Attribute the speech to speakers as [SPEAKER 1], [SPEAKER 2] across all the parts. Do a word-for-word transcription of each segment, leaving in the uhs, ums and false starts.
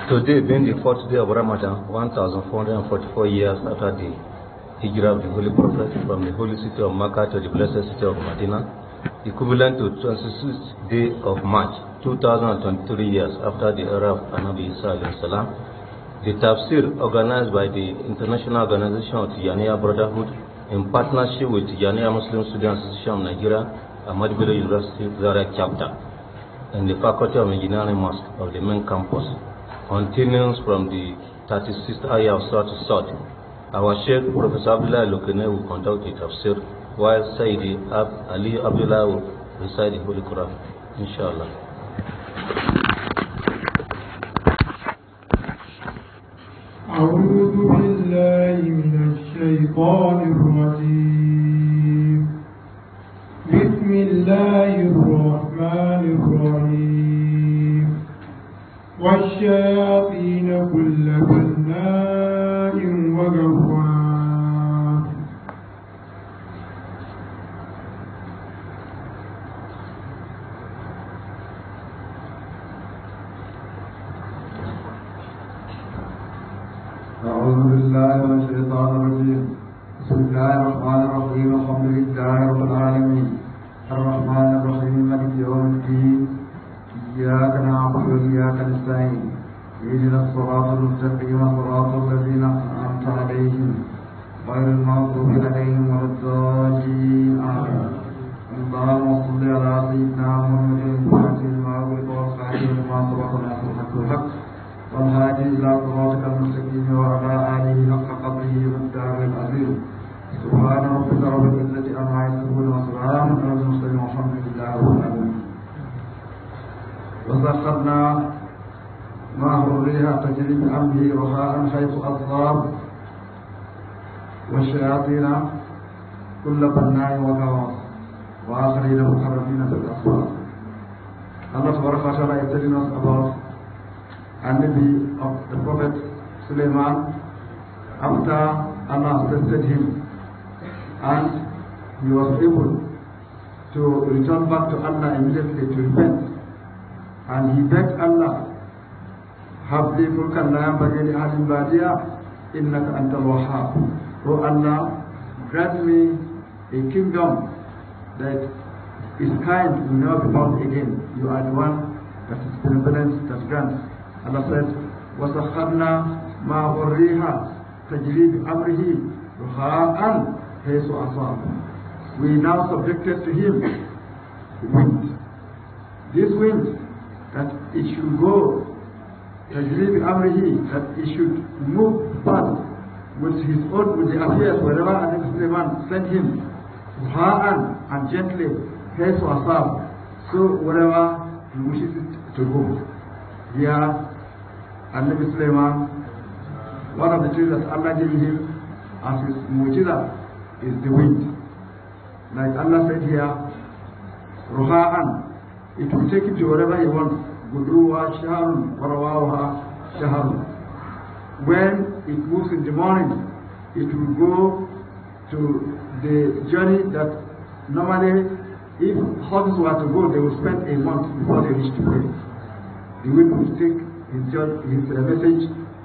[SPEAKER 1] Today being the fourth day of Ramadan, one thousand four hundred forty-four years after the Hijrah of the Holy Prophet from the holy city of Makkah to the blessed city of Medina, equivalent to twenty-sixth day of March, two thousand twenty-three years after the era of Anabi Isa alayhi salam. The tafsir organized by the International Organization of Tijaniya Brotherhood in partnership with Tijaniya Muslim Student Association of Nigeria, Ahmadu Bello University Zaria chapter, and the Faculty of Engineering Mosque of the main campus, continues from the thirty-sixth ayah of Surah As-Sad. Our Sheikh Professor Abdullah Lokene will conduct the tafsir, while Sayyidi Ab Ali Abdullah will recite the Holy Quran. Inshallah.
[SPEAKER 2] أعوذ بالله من الشيطان الرجيم. بسم الله الرحمن الرحيم. والشياطين كل بناء وغواص.
[SPEAKER 3] أعوذ بالله من الشيطان الرجيم. بسم الله الرحمن الرحيم. الحمد لله رب العالمين الرحمن الرحيم مالك يوم الدين. إياك نعبد وإياك نستعين. اهدنا الصراط المستقيم صراط الذين أنعمت عليهم غير المغضوب عليهم ولا الضالين آمين. اللهم صل على سيدنا محمد الفاتح لما أغلق والخاتم لما سبق ناصر الحق بالحق والهادي إلى صراطك المستقيم وعلى آله حق قدره والدار العظيم. سبحان ربك رب العزة عما يصفون وسلام على المرسلين والحمد لله رب العالمين. وسخرنا معه الريح تجري بأمره رخاء حيث أصاب والشياطين كل بناء وغواص وآخرين مقربين في الأصفاد. Allah Subhanahu wa ta'ala is telling us about and maybe of the Prophet Sulaiman after Allah tested him and he was able to return back to Allah immediately to repent, and he begged Allah, "Hab li mulkan la yanbaghi li ahadin ba'diya innaka antal wahhab." Oh Allah, grant me a kingdom that is kind will never be found again. You are the one that is benevolent, that grants. Allah said, وَسَخَّرْنَا مَعَهُ الرِّيحَ تَجْرِي بِأَمْرِهِ رُخَاءً حَيْثُ أَصَابَ. We now subjected to him the wind. This wind, that it should go, تَجْرِي بِأَمْرِهِ, that it should move fast with his own, with the affairs, wherever Anabi Sulaiman sent him, رُخَاءً, and gently, حَيْثُ أَصَابَ, so wherever he wishes it to go. Here, Anabi Sulaiman, one of the things that Allah gave him as his mu'jiza is the wind. Like Allah said here, Ruha'an, it will take him to wherever he wants. Guduwa shaharun, warawawha shaharun. When it moves in the morning, it will go to the journey that normally, if horses were to go, they will spend a month before they reach the place. The wind will take his, his uh, message.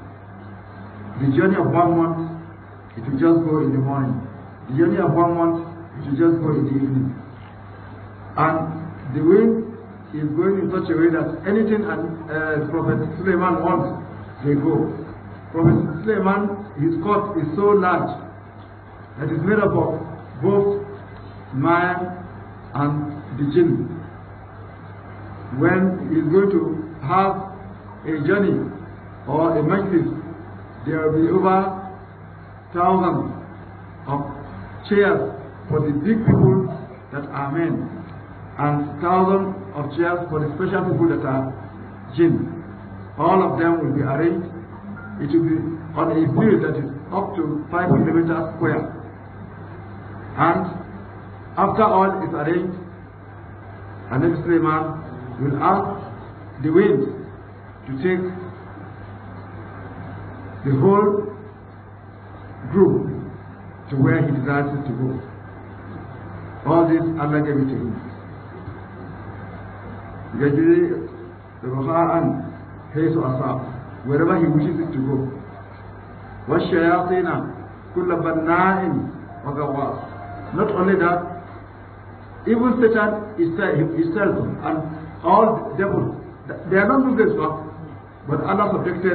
[SPEAKER 3] The journey of one month, it will just go in the morning. The journey of one month, it will just go in the evening. And the wind is going in such a way that anything and uh, Prophet Sulaiman wants, they go. Prophet Sulaiman, his court is so large that it's made up of both man and the jinn. When he's going to have a journey or a majlis, there will be over thousands of chairs for the big people that are men, and thousands of chairs for the special people that are jinn. All of them will be arranged. It will be on a field that is up to five kilometers square. And after all is arranged, Anabi Sulaiman will ask the wind to take the whole group to where he desires it to go. All this Allah gave it to him. يجري رخاء حيث أصاب. wherever he wishes it to go. وَالشَّيَاطِينَ كُلَّ بَنَّاءٍ وَغَوَّاصٍ. Not only that, even Satan himself and all devils, they are not Muslims, but Allah subjected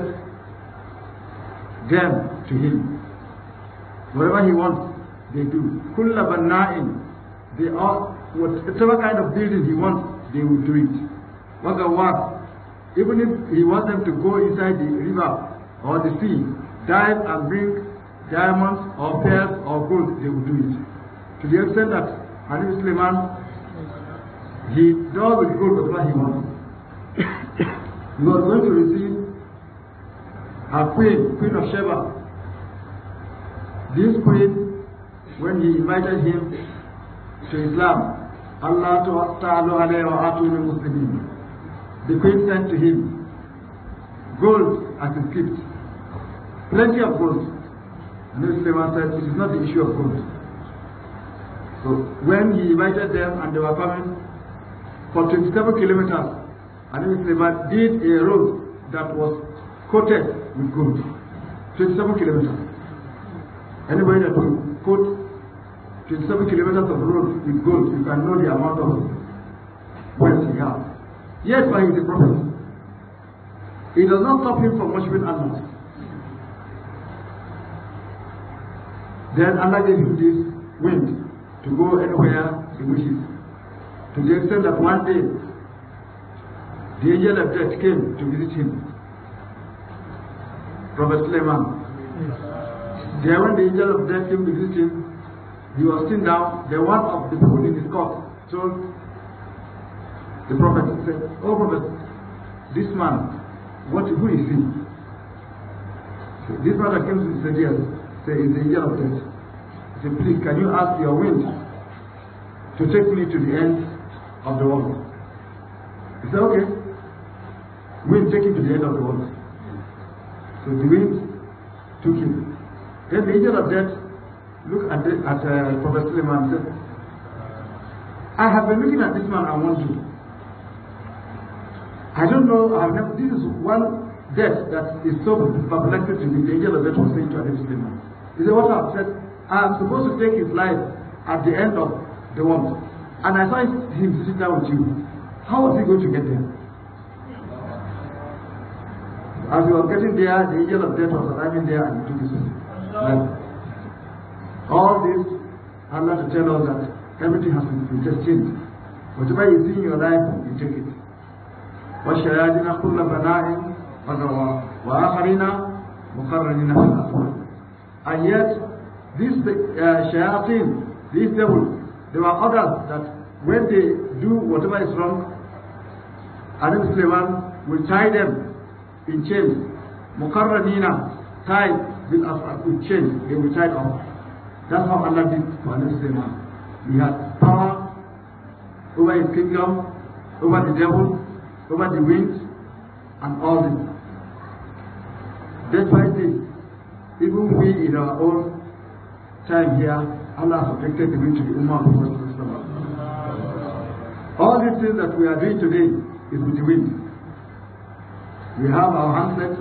[SPEAKER 3] them to him. Whatever he wants, they do. كُلَّ بَنَّاءٍ. They are, whatever kind of building he wants, they will do it. وَغَوَّاصٍ. Even if he wants them to go inside the river or the sea, dive and bring diamonds or pearls or gold, they will do it. To the extent that Hanif Suleiman, he does with gold whatever he wants. He was going to receive a queen, Queen of Sheba. This queen, when he invited him to Islam, Allah ta'ala alayhi wa atuni muslimin. The queen sent to him gold as a gift, plenty of gold. And Suleiman said, it is not the issue of gold. So when he invited them and they were coming for twenty-seven kilometers, and Suleiman did a road that was coated with gold. twenty-seven kilometers. Anybody that will coat twenty-seven kilometers of road with gold, you can know the amount of wealth he has. Yes, but he is a prophet. It does not stop him from worshiping Allah. Then Allah gave him this wind to go anywhere he wishes. To the extent that one day, the angel of death came to visit him. Prophet Suleiman. There when the angel of death came to visit him, he was sitting down. Then one of the people in his court told the prophet, said, "Oh prophet, this man, what, who is he?" So this man that came to said, "Yes." Say, "Is the angel of death." He said, "Please, can you ask your wind to take me to the end of the world?" He said, "Okay." Wind, take him to the end of the world. So the wind took him. Then the angel of death looked at, the, at uh, Prophet Suleiman and said, "I have been looking at this man I want to. I don't know, I have never, this is one death that is so perplexing to me." The angel of death was saying to Prophet Suleiman. He said, "What I have said, I am supposed to take his life at the end of the world. And I saw him sit down with you. How was he going to get there?" As he was getting there, the angel of death was arriving there and took his life. All this, Allah to tell us that everything has been destined. Whatever you see in your life, you take it. وَالشَّيَاطِينَ كُلَّ بَنَاءٍ وَآخَرِينَ مُقَرَّنِينَ فِي الْأَسْفَلِ. And yet, these uh, shayateen, these devils, there were others that when they do whatever is wrong, Hanif Suleiman will tie them in chains. Muqarranina, tied with, uh, with chains, they will tie off. That's how Allah did for Hanif Suleiman. He had power over his kingdom, over the devil, over the winds, and all this. Despite this, even we in our own time here, Allah subjected the wind to the Ummah of Prophet. All these things that we are doing today is with the wind. We have our handsets,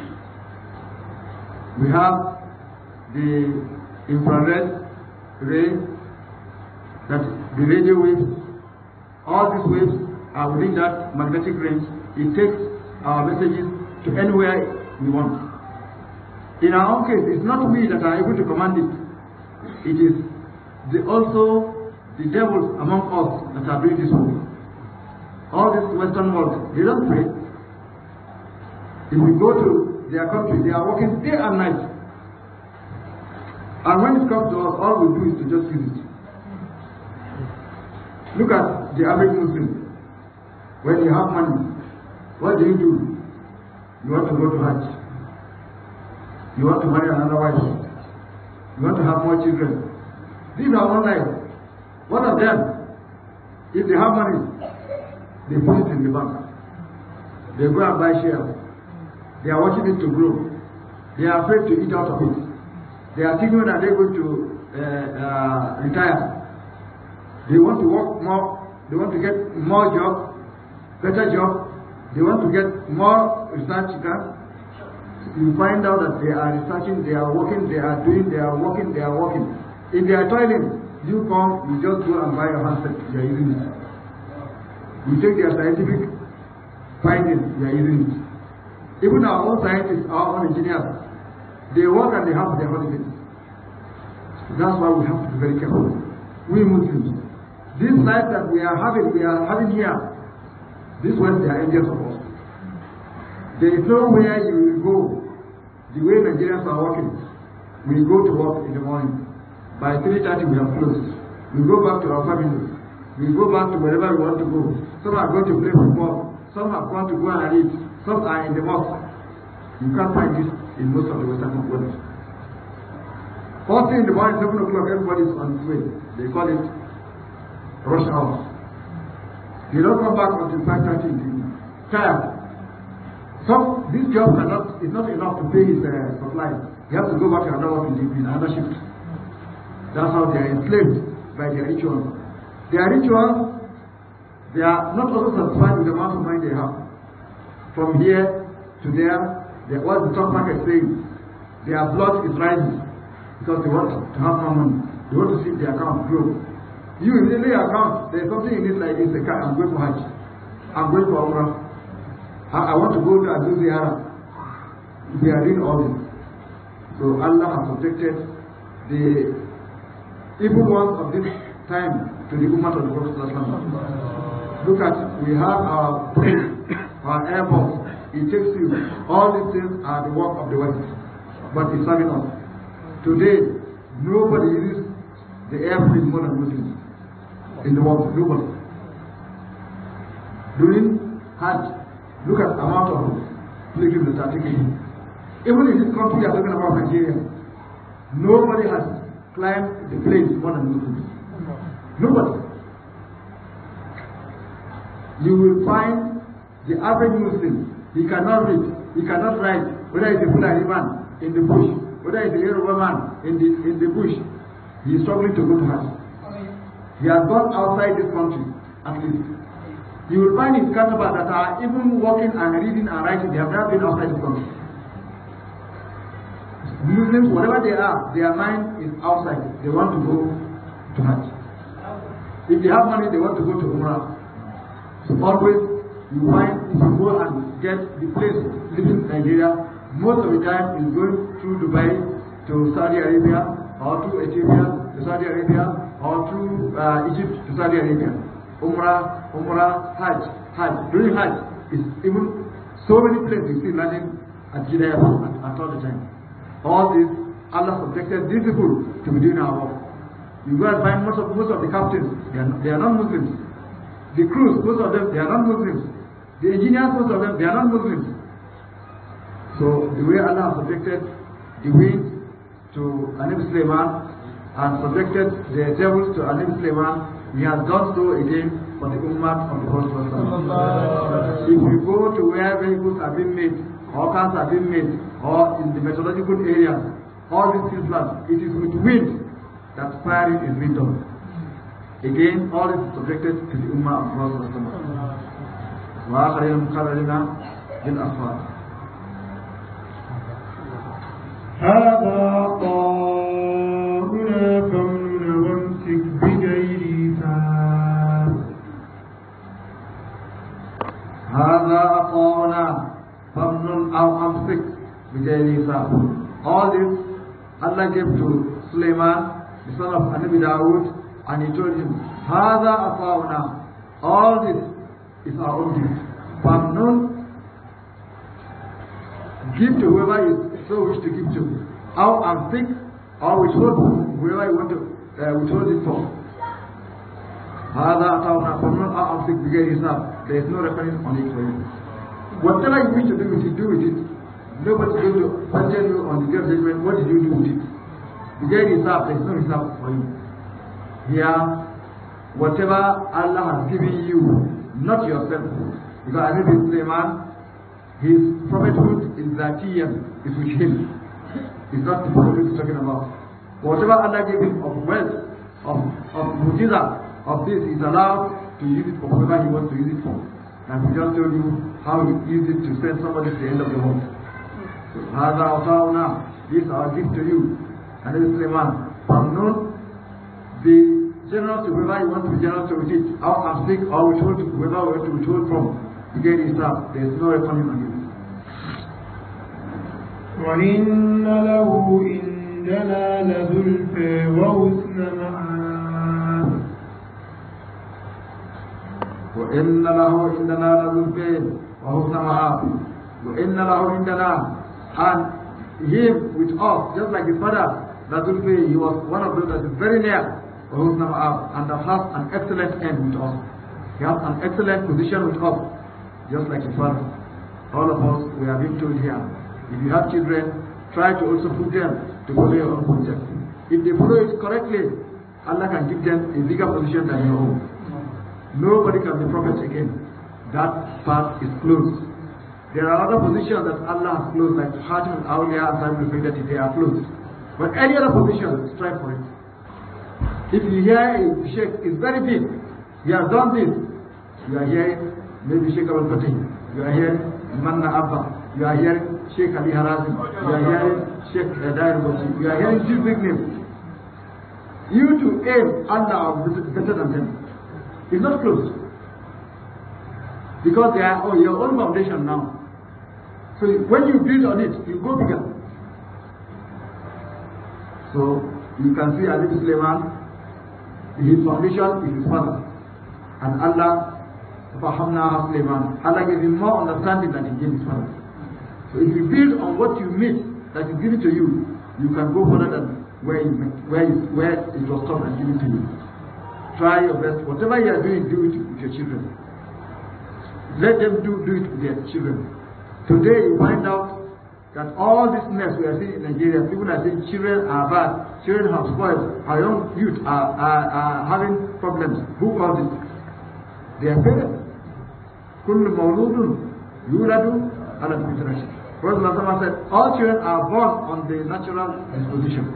[SPEAKER 3] we have the infrared ray, that the radio waves, all these waves are within that magnetic range. It takes our messages to anywhere we want. In our own case, it's not we that are able to command it. It is the, also the devils among us that are doing this work. All this Western world, they don't pray. If we go to their country, they are working day and night. And when it comes to us, all we do is to just use it. Look at the average Muslim. When you have money, what do you do? You want to go to Hajj. You want to marry another wife. You want to have more children. These are one life. What of them? If they have money, they put it in the bank. They go and buy shares. They are watching it to grow. They are afraid to eat out of it. They are thinking that they are going to uh, uh, retire. They want to work more. They want to get more job, better job. They want to get more research done. you find out that they are researching, they are working, they are doing, they are working, they are working. If they are toiling, you come, you just go and buy a handset, you are using it. You take their scientific findings, you are using it. Even our own scientists, our own engineers, they work and they have their holidays. That's why we have to be very careful. We Muslims, this life that we are having, we are having here, this was they are angels of us. There is nowhere you will go the way Nigerians are working. We go to work in the morning. By three thirty we have closed. We go back to our families. We go back to wherever we want to go. Some are going to play football. Some have gone to go and read. Some are in the mosque. You can't find this in most of the Western world. First thing in the morning, seven o'clock, everybody is on its way. They call it rush hour. They don't come back until five thirty in the evening. Tired. So this job cannot, is not enough to pay his uh, supply. He has to go back to another work in the evening, another shift. That's how they are enslaved by their rituals. Their rituals, they are not also satisfied with the amount of money they have. From here to there, they, what the stock market is saying, their blood is rising because they want to have more money. They want to see their account grow. You, if they lay your account, there's something in it like this, like, I'm going for Hajj, I'm going for Umrah, I, I want to go to Abu Ziyara. We are doing all this. So Allah has protected the evil ones of this time to the Ummah of the Prophet. Look at, we have our plane, our airports, it takes you. All these things are the work of the West, but it's serving us. Today, nobody uses the airplane more than Muslims in the world, nobody. During Hajj, look at the amount of pilgrims that are taking. Even in this country, we are talking about Nigeria, nobody has climbed the plains more than Muslims. Nobody. You will find the average Muslim, he cannot read, he cannot write, whether it's a Fulani man in the bush, whether it's a Yoruba man in the, in the bush, he is struggling to go to Hajj. He has gone outside this country, at least. You will find in Kataba that are even working and reading and writing, they have never been outside this country. Muslims, whatever they are, their mind is outside. They want to go to Hajj. If they have money, they want to go to Umrah. So always, you find if you go and get the place living in Nigeria, most of the time is going through Dubai to Saudi Arabia, or through Ethiopia to Saudi Arabia, or through uh, Egypt to Saudi Arabia. Umrah, Umrah, Hajj, Hajj. During Hajj, it's even so many places you see landing at Jeddah at, at all the time. All this, Allah subjected these people to be doing our work. You go and find most of most of the captains, they are, they are not Muslims. The crews, most of them, they are not Muslims. The engineers, most of them, they are not Muslims. So the way Allah subjected the wind to Anib Sulaiman and subjected the devils to Anib Sulaiman, He has done so again for the Ummah of the Prophet. If you go to where vehicles have been made, or cars have been made, or in the meteorological areas, all these things, it is with wind that firing is being done. Again, all is subjected to the Ummah of the Prophet. وآخرين مقررين بالأصفاد.
[SPEAKER 2] هذا طاؤنا فامنن وامسك بغير حساب.
[SPEAKER 3] هذا طاؤنا فامنن أو أمسك بغير حساب. All this Allah gave to Sulaiman, the son of Anabi Dawood, and he told him, هذا طاؤنا. All this is our own gift. Famnun, give to whoever you so wish to give to. Or I'm sick, or withhold whoever you want to uh, withhold it for. هذا أطاعنا فمن أو أمسك بغير حساب. There is no reference on it for you. Whatever you wish to do with it, do with it. Nobody is going to question you on the day of judgment. What did you do with it? Bighairi hisab, there is no hisab for you. Here, whatever Allah has given you, not yourself. Because Anabi Sulaiman, his prophethood is Zatiyan, is with him. It's not the prophet he's talking about. Whatever Allah gave him of wealth, of, of mujiza, of this, is allowed to use it for whoever he wants to use it for. And we just told you how he used it to send somebody to the end of the world. هذا عطاؤنا, this is our gift to you. And then Sulaiman, Famnun, be generous to whoever you want to be generous to with it. Or amsik, or withhold to whoever you want to withhold from. Again, Islam, there is no reckoning on you.
[SPEAKER 2] وإن له عندنا لزلفى وحسن مآب.
[SPEAKER 3] وإن له عندنا لزلفى وحسن مآب. وإن له عندنا, and him with us, just like his father, Lazulfi, he was one of those that is very near وحسن مآب, and that has an excellent end with us. He has an excellent position with us, just like his father. All of us, we are being told here, if you have children, try to also put them to follow your own project. If they follow it correctly, Allah can give them a bigger position than your own. Nobody can be prophet again. That path is closed. There are other positions that Allah has closed, like Hatim al-Awliya and Sahib al-Faydati, they are closed. But any other position, strive for it. If you hear a sheikh is very big, he has done this, you are hearing maybe Sheikh Abul Fatih, you are hearing Manna Abba, you are hearing Sheikh Ali Harazim, you are hearing Sheikh Dair Bosi, you are hearing these big names. You to aim Allah are better than them. It's not closed. Because they are on your own foundation now. So when you build on it, you go bigger. So you can see Ali Sulaiman, his foundation is his father. And Allah, Fahamna Sulaiman, Allah gave him more understanding than he gave his father. So if you build on what you meet that is given to you, you can go further than where you where you, where it was taught and given to you. Try your best. Whatever you are doing, do it with your children. Let them do, do it with their children. Today you find out that all this mess we are seeing in Nigeria, people are saying children are bad, children have spoiled, our young youth are, are, are having problems. Who caused it? Their parents. كل مولود يولد على الفطرة. Prophet Muhammad said, all children are born on the natural disposition,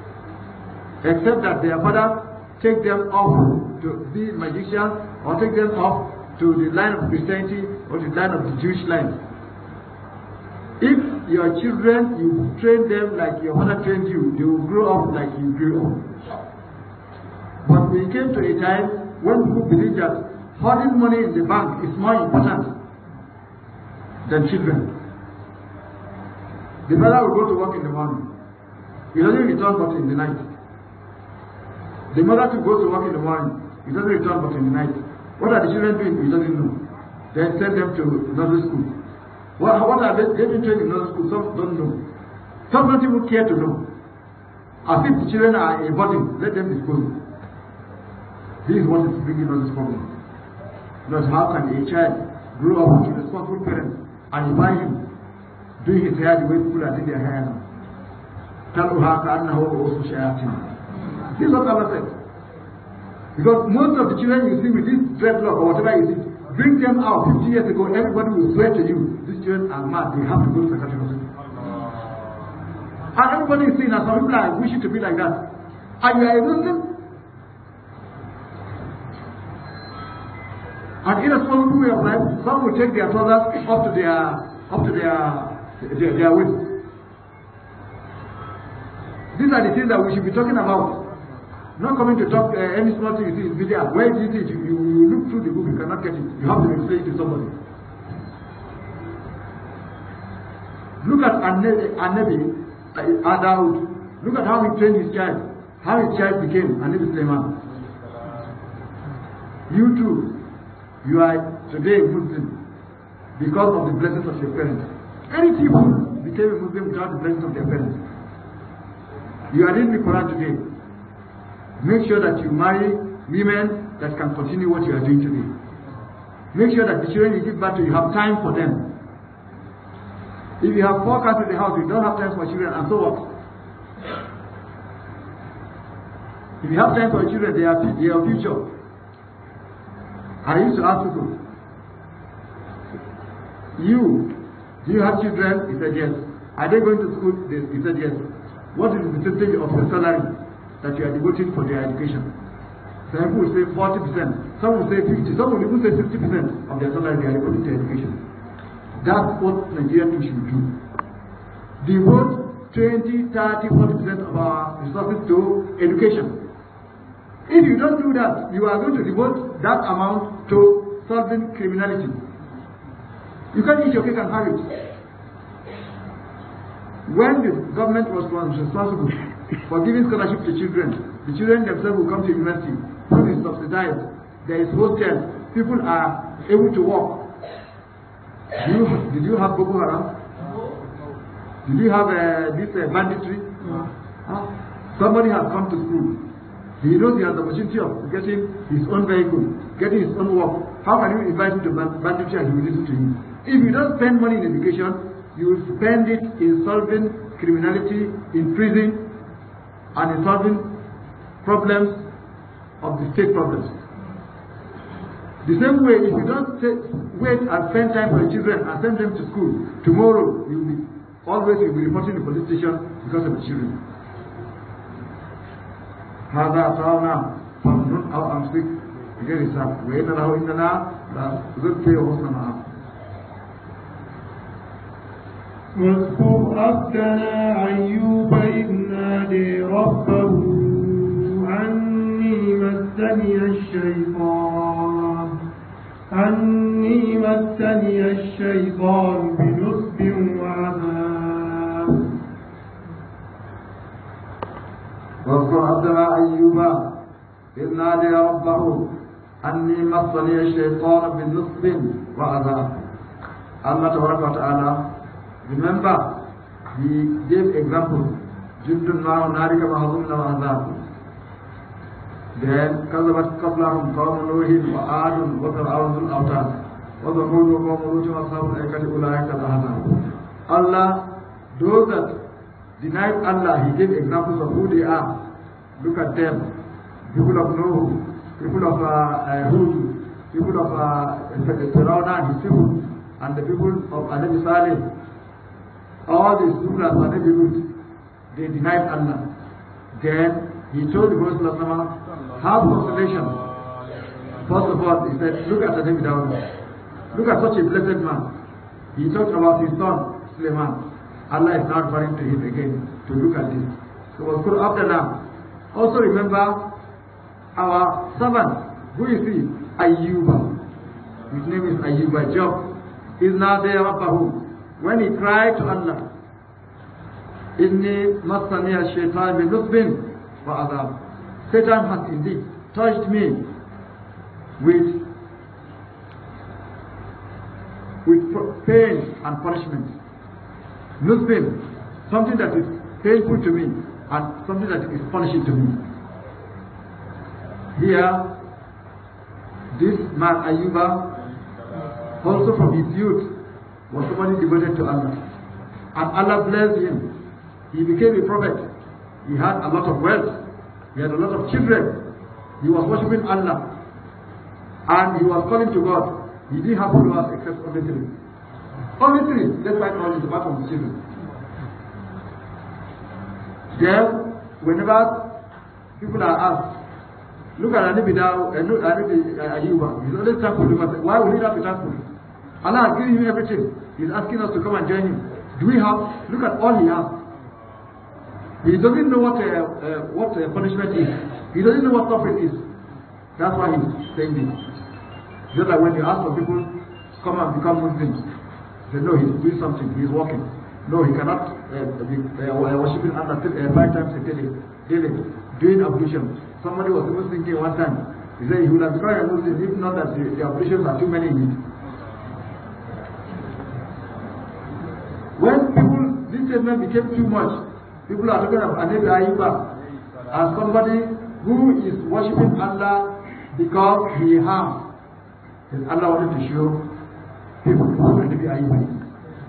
[SPEAKER 3] except that their father take them off to be magicians or take them off to the line of Christianity or the line of the Jewish line. If your children, you train them like your father trained you, they will grow up like you grew up. But we came to a time when people believe that holding money in the bank is more important than children. The father will go to work in the morning. He doesn't return but in the night. The mother too goes to work in the morning. He doesn't return but in the night. What are the children doing? He doesn't know. Then send them to nursery school. What, what are they? They've been trained in nursery school. Some don't know. Some don't even care to know. As if the children are a burden, let them dispose. This is what is bringing us this problem. Because how can a child grow up with a responsible parent and you find him doing his hair the way people are doing their hair now? تَلُهَا كَأَنَّهُ رُؤُوسُ شَيَاطِينَ. This is what Allah said. Because most of the children you see with this dreadlock or whatever you see, bring them out fifty years ago, everybody will swear to you, these children are mad, they have to go to psychiatric hospital. And everybody is saying that some people are wishing to be like that. And you are a Muslim? An irresponsible way of life, some will take their trousers up to their up to their their, their waist. These are the things that we should be talking about. Not coming to talk uh, any small thing you see in video. Where is it? You, you, you look through the book, you cannot get it. You have to explain it to somebody. Look at An-Nabi, uh, Dawood. Look at how he trained his child. How his child became An-Nabi Sulaiman. You too, you are today a Muslim because of the blessings of your parents. Any people became a Muslim without the blessings of their parents. You are reading the Quran today. Make sure that you marry women that can continue what you are doing today. Make sure that the children you give birth to, you have time for them. If you have four cats in the house, you don't have time for children, and so what? If you have time for children, they are your future. I used to ask people, you, do you have children? He said yes. Are they going to school? He said yes. What is the percentage of your salary that you are devoting for their education? Some people will say forty percent, some will say fifty, some will even say sixty percent of their salary they are devoting to education. That's what Nigeria should do. devote twenty, thirty, forty percent of our resources to education. If you don't do that, you are going to devote that amount to solving criminality. You can't eat your cake and have it. When the government was responsible for giving scholarship to children, the children themselves will come to university, food is subsidized, there is hostel, people are able to walk. Did you, did you have Boko Haram? Did you have uh, this uh, banditry? No. Huh? Somebody has come to school. He knows he has the opportunity of getting his own vehicle, getting his own work. How can you invite him to banditry and he will listen to you? If you don't spend money in education, you will spend it in solving criminality, in prison, and in solving problems of the state problems. The same way, if you don't take, wait and spend time for the children and send them to school, tomorrow you will be always you'll be reporting to the police station because of the children. هذا أطعنا فمن أو أمسك غير حساب وإن له إننا لذكي وحسن معه.
[SPEAKER 2] واذكر عبدنا أيوب إذ نادى ربه أني مسني الشيطان أني مسني الشيطان بنصب وعذاب.
[SPEAKER 3] واذكر عبدنا أيوب إذ نادى ربه أني مسني الشيطان بنصب وعذاب. الله تبارك وتعالى, remember, he gave example. Jundun ma'u narika mahzumna wa azab. Then kazabat qablahum qawmun nuhin wa adun wa fir'aun dhul awtad wa thamud wa qawmun lut wa ashabul aikati ulaika al-ahzab. Allah, those that denied Allah, he gave examples of who they are. Look at them. People of Nuh, people of uh, Hud, people of Fir'aun and his people, and the people of Anabi Saleh. All these people are Anabi Lut. They denied Allah. Then he told the Prophet, have consolation. First of all, he said, look at Anabi Dawud. Look at such a blessed man. He talked about his son, Suleiman. Allah is now referring to him again to look at this. So we'll put after that. Also remember our servant, who is he? Ayyuba. His name is Ayyuba. Job is now there Rabbahu. When he cried to Allah, Inni masaniya shaitan bin nusbin wa azab. Satan has indeed touched me with with pain and punishment. Nusbin, something that is painful to me and something that is punishing to me. Here, this man Ayyuba, also from his youth, was somebody devoted to Allah. And Allah blessed him. He became a prophet. He had a lot of wealth. He had a lot of children. He was worshiping Allah. And he was calling to God. He didn't have followers except only three. Only three, despite all his apart from the children. Then, whenever people are asked, look at Anabi Daw, and look at Anabi Ayyuba. He's always thankful to God. Why would he not be thankful? Allah has given him everything. He's asking us to come and join him. Do we have? Look at all he has. He doesn't know what uh, uh, what uh, punishment is. He doesn't know what suffering is. That's why he's saying this. Just like when you ask for people, come and become Muslims. They know he's doing something. He's working. No, he cannot uh, be uh, worshiping Allah uh, five times a day, daily, doing ablution. Somebody was even thinking one time. He said he would have become a Muslim if not that the, the ablutions are too many in it. When people, this statement became too much, people are looking at Anabi Ayyuba as somebody who is worshipping Allah because he has. And Allah wanted to show people who Anabi Ayyuba is.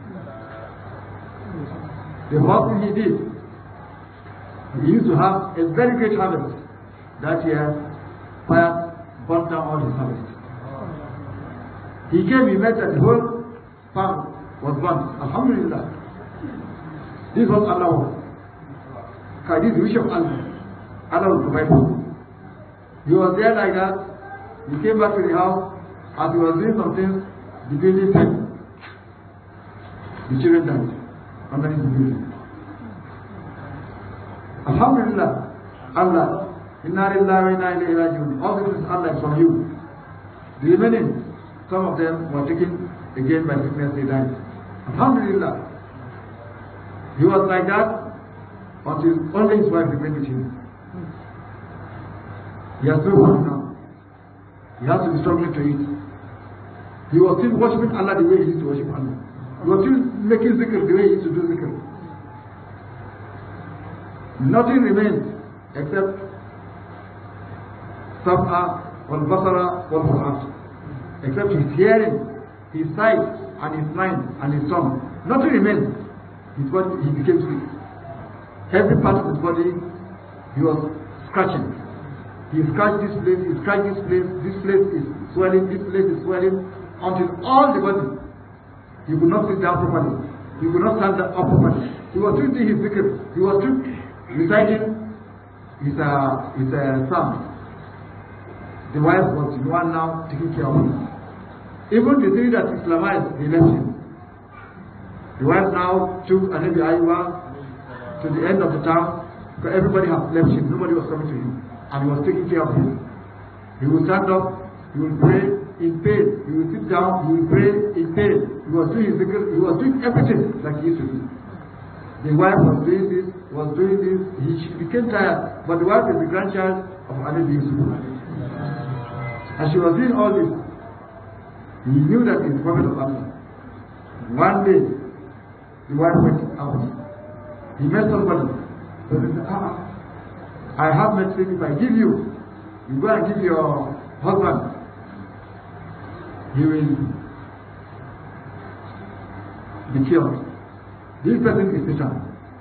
[SPEAKER 3] The first thing he did, he used to have a very great harvest. That year, fire burnt down all his harvest. He came, he met that the whole farm was burnt. Alhamdulillah. This was Allah. This is the wish of Allah. Allah will provide for him. He was there like that. He came back to the house. As he was doing some things, the building fell. The children died. under his building. Alhamdulillah, Allah, inna lillahi wa inna ilayhi raji'un. All this is Allah from you. The remaining, some of them were taken again by sickness, they died. Alhamdulillah. He was like that until only his wife remained with him. He has no one now. He has to be struggling to eat. He was still worshiping Allah the way he used to worship Allah. He was still making zikr the way he used to do zikr. Nothing remains except Sam'a wal Basara wal Fu'ad. Except his hearing, his sight, and his mind, and his tongue. Nothing remains. His body, he became sick. Every part of his body, he was scratching. He scratched this place, he scratched this place, this place is swelling, this place is swelling, until all the body. He could not sit down properly. He could not stand up properly. He was doing his zikr. He was reciting his, uh, his uh, psalm. The wife was the one now taking care of him. Even the three that Islamized, they left him. The wife now took Anabi Ayuba to the end of the town, because everybody had left him. Nobody was coming to him. And he was taking care of him. He would stand up, he would pray in pain. He would sit down, he would pray in pain. He was doing his zikr, he was doing everything like he used to do. The wife was doing this, was doing this, he she became tired. But the wife is the grandchild of Anabi Yusuf. And she was doing all this. He knew that he's the prophet of Allah. One day, the wife went out. He met somebody. So he said, ah, I have medicine. If I give you, you go and give your husband, he will be killed. This person is Satan.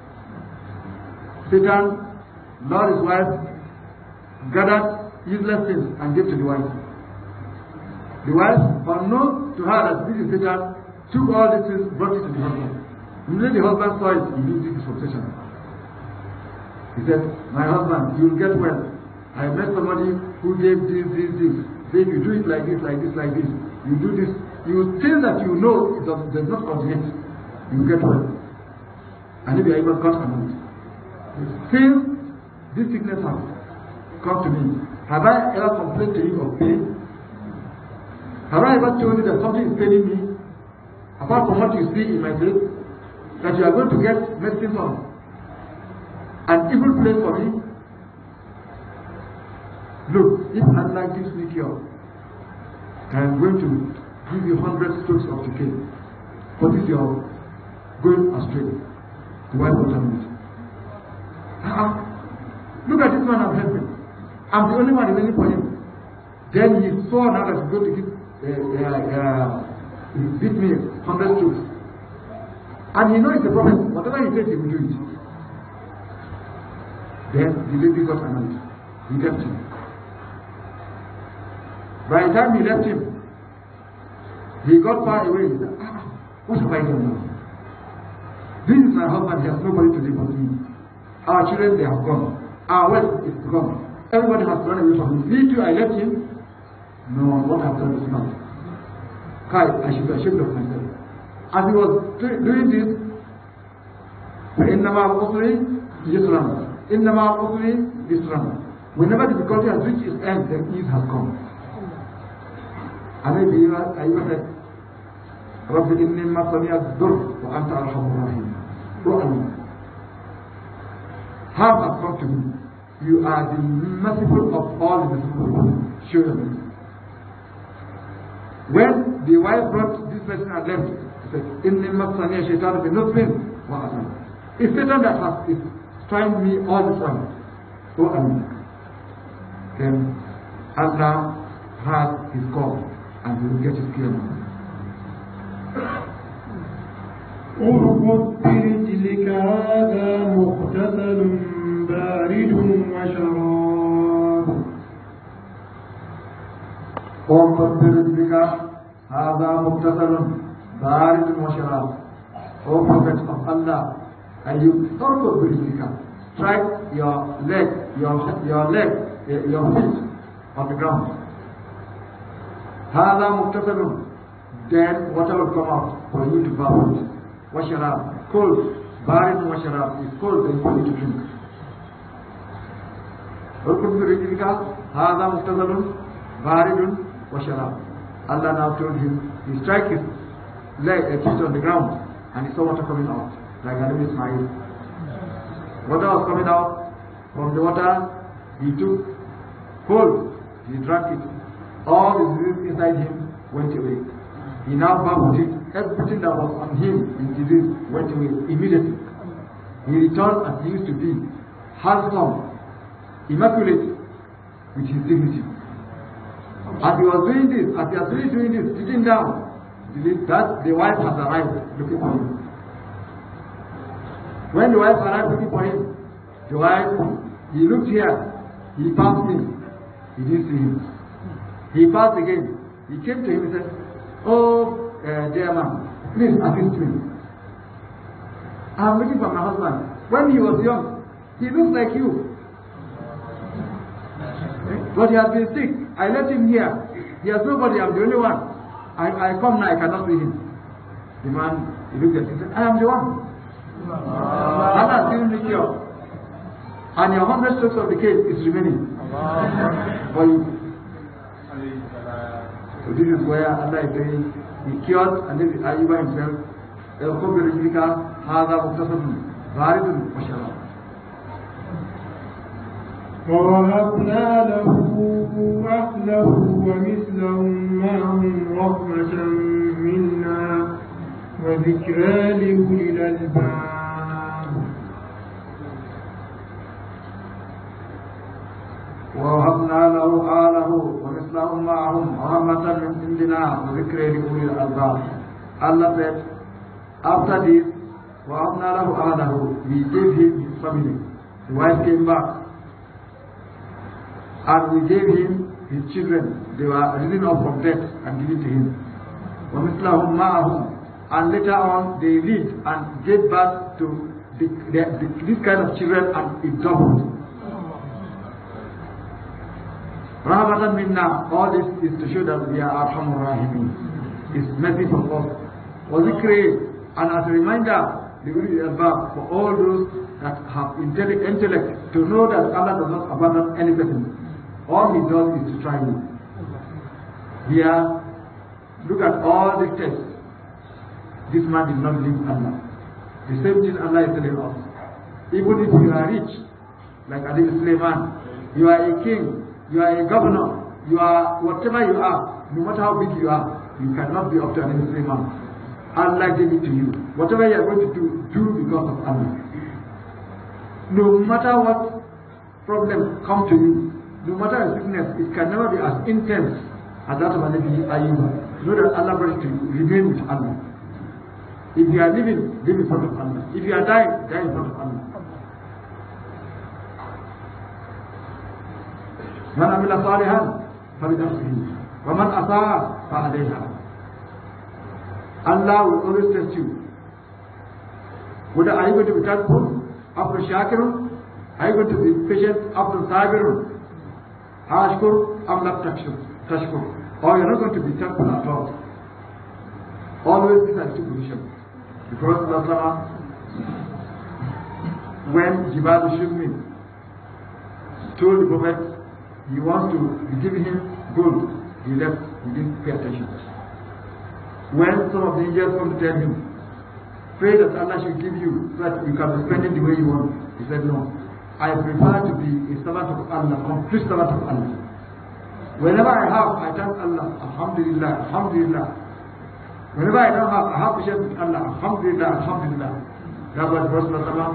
[SPEAKER 3] Satan lured his wife, gathered useless things and gave to the wife. The wife, unknown to her that this is Satan, took all these things, brought it to the husband. Immediately the husband saw it, he knew this is from Satan. He said, my husband, you will get well. I met somebody who gave this, this, this. Say, you do it like this, like this, like this. You do this. You think that you know it does, does not continue. You will get well. And maybe I even got annoyed. Since this sickness has come to me, have I ever complained to you of pain? Have I ever told you that something is paining me? Apart from what you see in my face, that you are going to get medicine on an evil place for me? Look, if Allah gives me cure, I am going to give you hundred strokes of decay. But if you are going astray, the wife will tell me. Uh-uh. Look at this man I'm helping. I'm the only one remaining for him. Then he saw now that he's going to give, uh, uh, uh, beat me hundred strokes. And he knows the prophet. Whatever he says, he will do it. Then the lady got annoyed. He left him. By the time he left him, he got far away. He said, ah, what have I done now? This is my husband, he has nobody to live with me. Our children, they have gone. Our wealth is gone. Everybody has run away from me. Me too, I left him. No, what I've done is not. Kai, I should be ashamed of myself. As he was doing this, فَإِنَّمَا الْأُسْرِ يُسْرًا إِنَّمَا الْأُسْرِ يُسْرًا. Whenever the difficulty has reached its end, the ease has come. عليه أيها said, رب إني مسني الضر وأنت أرحم الراحمين. Harm has come to me. You are the merciful of all the merciful. Show your mercy. When the wife brought this person and left, he said, إني مسني الشيطان بنصب وعذاب. It's Satan that has is trying me all the time. So amen. Then Allah has his call. And we will get it clear now.
[SPEAKER 2] اربط برجلك هذا مغتسل بارد وشراب.
[SPEAKER 3] اربط برجلك هذا مغتسل بارد وشراب. O Prophet of Allah, and you اربط برجلك, strike your leg, your your leg, your feet on the ground. هذا مغتسل, then water will come out for you to bath with. وشراب, cold. Barid wa sharab is cold and you need to drink. وَلْكُمْ بِرِجِلِكَ هَذَا مُخْتَزَلٌ بَارِدٌ وَشَرَابٌ. Allah now told him, he strike his leg, a feet on the ground, and he saw water coming out, like Adam Ismail. Water was coming out from the water, he took cold, he drank it. All the disease inside him went away. He now babbled it. Everything that was on him in disease went away immediately. He returned as he used to be, handsome, immaculate, with his dignity. As he was doing this, as he was really doing this, sitting down, that the wife has arrived looking for him. When the wife arrived looking for him, the wife, he looked here, he passed me, he didn't see him. He passed again, he came to him and said, "Oh, uh, dear man, please assist me. I'm looking for my husband. When he was young, he looks like you. But he has been sick. I left him here. He has nobody. I'm the only one. I, I come now. I cannot see him." The man, he looked at him and said, "I am the one. Allah has given me cure. And your hundred strokes of the case is remaining for you." So this is where Allah is saying, he cured, and then Ayuba himself, "Elqum bi rijlika hadha muqtasadun baridun wa sharab."
[SPEAKER 2] ووهبنا له أهله ومثلهم معهم رحمة منا وذكرى لأولي الألباب.
[SPEAKER 3] ووهبنا له أهله ومثلهم معهم رحمة من عندنا وذكرى لأولي الألباب. Allah said, after this, ووهبنا له أهله, we gave him his family. The wife came back. And we gave him his children. They were risen up from death and given to him. وَمِثْلَهُمْ مَعَهُمْ. And later on they lived and gave birth to the, the, the, this kind of children, and it doubled. Rahmatan minna. All this is to show that we are Arhamur Rahimin. It's mercy from us. وَذِكْرِ. And as a reminder, the Ulil Albab, for all those that have intellect, intellect to know that Allah does not abandon any person. All he does is to try you. Here, look at all the tests. This man did not leave Allah. The same thing Allah is telling us. Even if you are rich, like Adil Suleiman, you are a king, you are a governor, you are whatever you are, no matter how big you are, you cannot be up to Adil Suleiman. Allah gave it to you. Whatever you are going to do, do because of Allah. No matter what problem comes to you, no matter the sickness, it can never be as intense as that of Nabi Ayuba. Know that Allah brought it to you. Remain with Allah. If you are living, live in front of Allah. If you are dying, die in front of Allah. من عمل صالحا فلنفسه ومن أساء فعليها. Allah will always test you. Whether are you going to be thankful after shakirun? Are you going to be patient after sabirun? Ashkur am la tashkur. Or you're not going to be thankful at all. Always these are two positions. The Prophet when Jibal Shulmi told the Prophet he wants to be giving him gold, he left, he didn't pay attention. When some of the angels come to tell him, pray that Allah should give you so that you can be spending the way you want, he said, no, I prefer to be a servant of Allah, complete servant of Allah. Whenever I have, I thank Allah, Alhamdulillah, Alhamdulillah. Whenever I don't have, I have patience with Allah, Alhamdulillah, Alhamdulillah. That's what the Prophet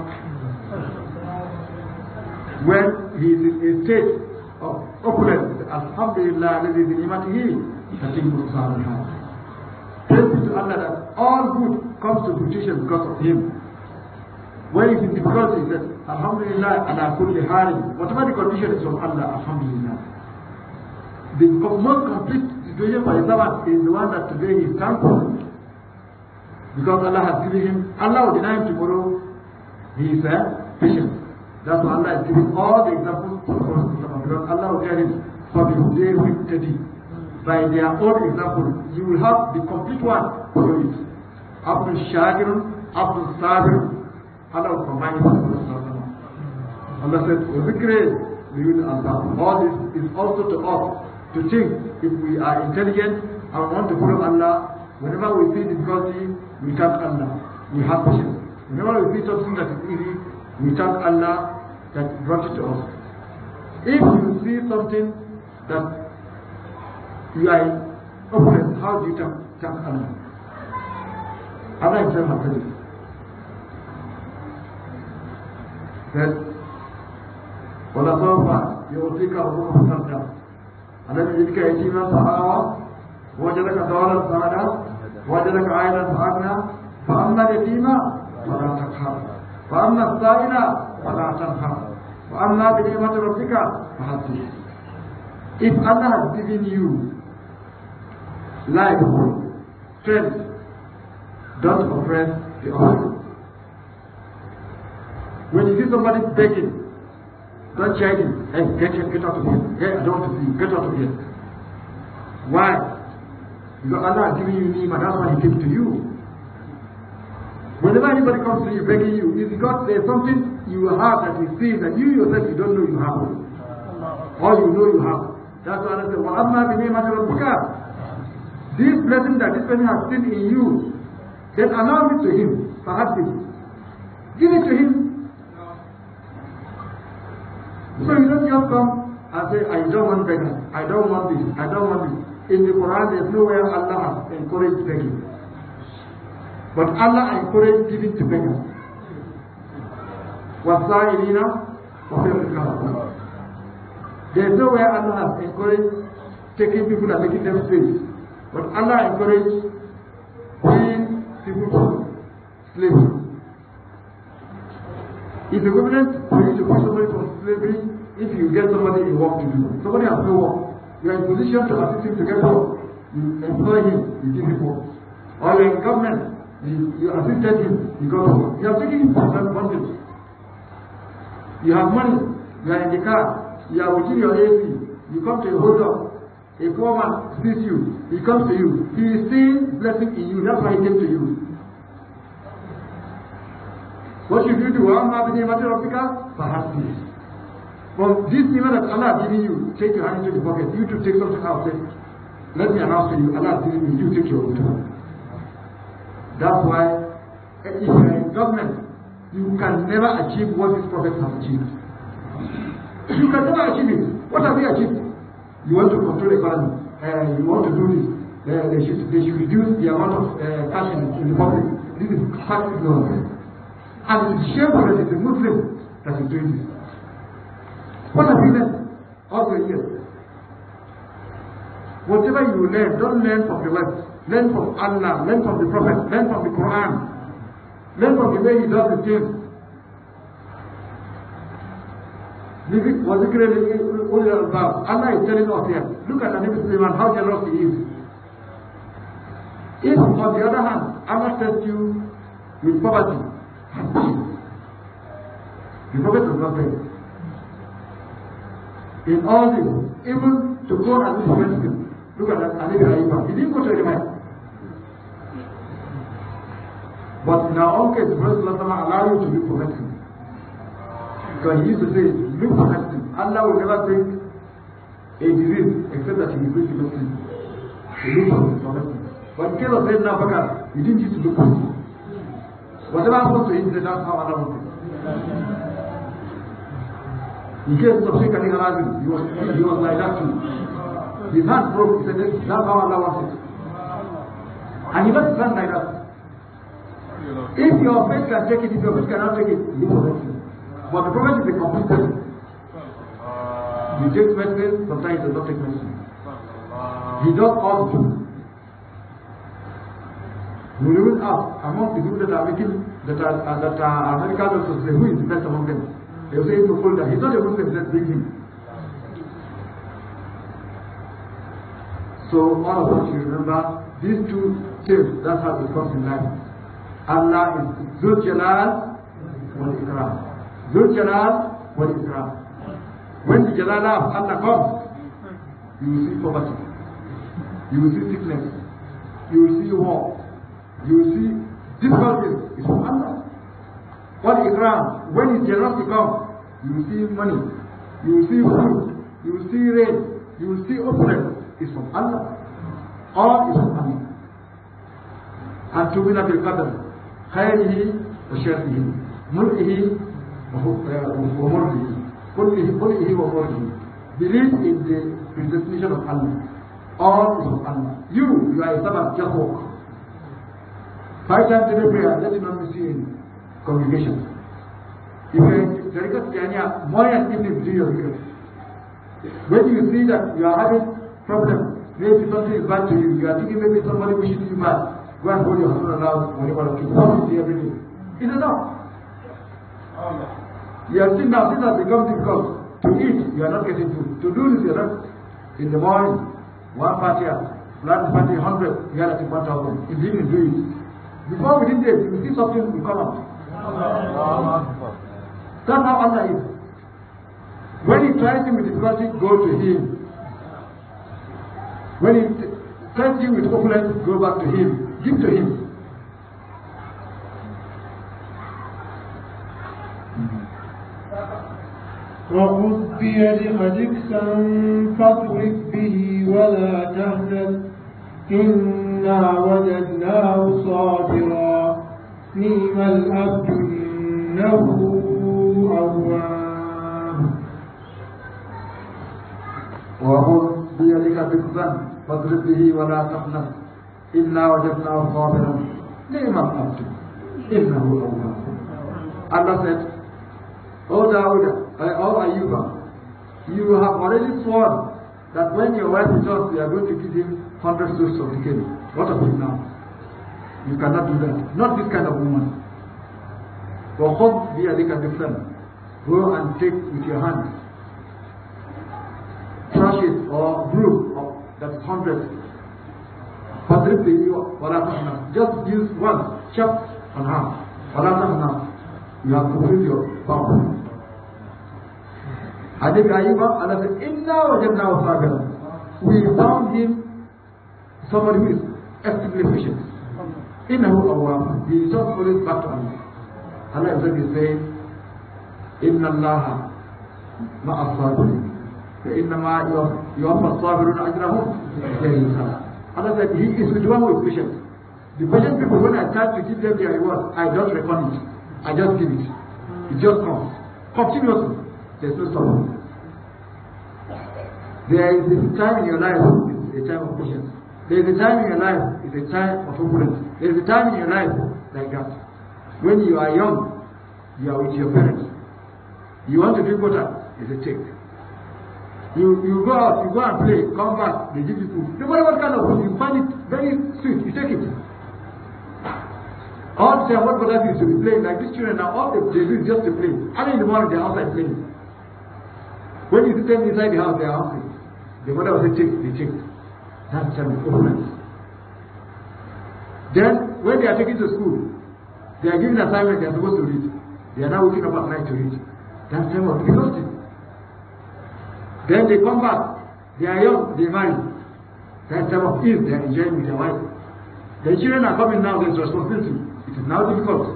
[SPEAKER 3] when he is in a state of opulence, Alhamdulillah, الذي بنعمته تتم الصالحات. Praise be to Allah that all good comes to fruition because of him. When he's in difficulty, he says, Alhamdulillah, ala kulli harin. Whatever the condition is from Allah, Alhamdulillah. The most complete situation for a servant is the one that today he is thankful. Because Allah has given him, Allah will deny him tomorrow, he is uh, patient. That's why Allah is giving all the examples for the Prophet. Because Allah will tell him, for the day with thirty. By their own example, you will have the complete one for it. Abdul Shagirun, Abdul Sabir, Allah will combine it with the Prophet. Allah said, all this is also to us to think if we are intelligent and want to follow Allah. Whenever we see difficulty, we thank Allah. We have patience. Whenever we see something that is easy, we thank Allah that brought it to us. If you see something that you are oppressed, how do you thank, thank Allah? Allah himself has said it. That وَلَسَوْفَ يُعْطِيكَ رَبُّكَ فَتَرْضَىٰ أَلَمْ يَجِدْكَ يَتِيمًا فَآوَىٰ وَوَجَدَكَ ضَالًّا فَهَدَىٰ وَوَجَدَكَ عَائِلًا فَأَغْنَىٰ فَأَمَّا الْيَتِيمَ فَلَا تَقْهَرْ وَأَمَّا السَّائِلَ فَلَا تَنْهَرْ وَأَمَّا بِنِعْمَةِ رَبِّكَ فَحَدِّثْ. If Allah has given you life, strength, don't oppress the other. When you see somebody begging, don't chide him. Hey, get him, get out of here. Hey, I don't want to see you. Get out of here. Why? Because Allah has given you ni'mah, that's why He came to you. Whenever anybody comes to you begging you, it's because there's something you have that He sees that you yourself you don't know you have. Or you know you have. That's why Allah said, وَأَمَّا بِنِعْمَةِ رَبِّكَ. This blessing that this person has seen in you, then allow it to him. Perhaps give it to him. So you don't just come and say, I don't want begging, I don't want this, I don't want this. In the Quran, there's nowhere Allah has encouraged begging. But Allah encouraged giving to beggars. وَالسَّائِلِينَ وَفِي الرِّقَابِ. There's nowhere Allah has encouraged taking people and making them slaves. But Allah encouraged freeing people from slavery. It's equivalent for you to put somebody from slavery if you get somebody in work to do. Somebody has no work. You are in position to assist him to get work. You employ him, you give him work. Or you are in government, you, you assisted him, you got work. You are taking him from that bondage. You have money, you are in the car, you are within your A C, you come to a hold up, a poor man sees you, he comes to you, he is seeing blessing in you, that's why he came to you. What should you do? وَأَمَّا بِنِعْمَةِ رَبِّكَ فَحَدِّثْ. From this ni'mah that Allah has given you, take your hand into the pocket. You to take something out. Say, let me announce to you, Allah has given you, you take your own time. That's why, if you are in government, you can never achieve what this prophet has achieved. You can never achieve it. What have you achieved? You want to control the economy. Uh, you want to do this. Uh, they, should, they should reduce the amount of uh, cash in, in the public. This is tax ignorance. And it's shameful that it's a Muslim that is doing this. What have you learned? Also here. Whatever you learn, don't learn from the West. Learn from Allah, learn from the Prophet, learn from the Quran. Learn from the way he does the things. Allah is telling us here, look at the Nabi Sulaiman, how generous he is. If on the other hand, Allah tests you with poverty, the Prophet was not there. In all this, even to go and do medicine, look at that, Ali Ibrahim, he didn't go to the man. But in our own case, the Prophet allowed you to look for medicine. Because he used to say, look for medicine. Allah will never bring a disease except that he will bring the medicine. To look for medicine. But in case of Sayyidina Bakr, he didn't need to look for it. Whatever happened to him, that's how Allah wanted. In case of Sheikh Ali Harazim, he was, he was like that too. His hand broke, he said, that's how Allah wants it. And he doesn't stand like that. If your faith can take it, if your faith cannot take it, you will take it. But the Prophet is a complete person. He takes medicine, sometimes he does not take medicine. He does all the two. We will ask among the people that are making that are uh, that are medical doctors, who is the best among them? They will say to pull that he's not a Muslim, let's bring him. So all of us should remember these two things. That's how it comes in life. Allah is Dhul Jalal wal Ikram. Dhul Jalal wal Ikram. When the Jalala of Allah comes, you will see poverty, you will see sickness, you will see war. You will see difficulties is from Allah. What ikram, when his generosity comes, you will see money, you will see food, you will see rain, you will see opulence, is from Allah. All is from Allah. And to win a bil qadr, khayrihi wa sharrihi, mul'ihi wa murdihi, kullihi wa murdihi. Believe in the predestination of Allah. All is from Allah. You, you are a servant, just walk. Five times a day prayer, let it not be seen in congregation. If you are in Tariqat Tijaniya, morning and evening do your zikr. When you see that you are having problem, maybe something is bad to you, you are thinking maybe somebody wishes you bad, go and hold your husband around when you want to keep one every day. It's enough. You are still now, since it has become difficult to eat, you are not getting food. To do this, you are not in the morning, one party, last party, hundred, you are at one thousand. In the evening, do it. Before within days, you will see something will come out. That's how Allah is. When he tries you with difficulty, go to him. When he tries you with opulence, go back to him. Give to him.
[SPEAKER 2] وخذ بيدك ضغثا فاضرب به ولا تهزن إنا وجدناه صابرا نعم العبد إنه أواب.
[SPEAKER 3] وخذ بيدك ضغثا فاضرب به ولا تحزن إنا وجدناه صابرا نعم العبد إنه أواب. Allah said, O Dawud, O Ayyuba, you have already sworn that when your wife returns, you are going to give him hundred suits of the king. What of him now? You cannot do that. Not this kind of woman. وَخُذْ بِيَدِكَ ضِغْثًا. Go and take with your hand brushes or broom of that is hundred. فَضْرِبْ بِهِ وَلَا تَحْنَثْ. Just use one, chop on her. وَلَا تَحْنَثْ. You have fulfilled your vow. Adik Ayyuba, Allah said, Inna wajadnahu sabiran. We found him somebody who is extremely patient. Innahu awwab. He returns always back to Allah. Allah is saying, Inna Allah ma'a sabirin. فإنما يوفى الصابرون أجرهم بغير حساب. Allah said, He is with the one who is patient. The patient people, when I start to give them their reward, I don't return it. I just give it. It just comes. Continuously. There's no stopping. There is a time in your life, it's a time of patience. There is a time in your life, it's a time of opulence. There is a time in your life like that. When you are young, you are with your parents. You want to drink water, it's a take. You, you go out, you go and play, come back, they give you food. No matter what kind of food, you find it very sweet, you take it. All the time, what bothers you is to be playing. Like these children now, all they, they do is just to play. Early in the morning, they're outside playing. When you sit them inside the house, they're outside. The mother will say, take, they take. That's the time of opulence. Then, when they are taken to school, they are given assignment they are supposed to read. They are now waking up at night to read. That's the time of difficulty. Then they come back. They are young, they marry. That's the time of ease, they are enjoying with their wife. The children are coming now, there's responsibility. It is now difficult.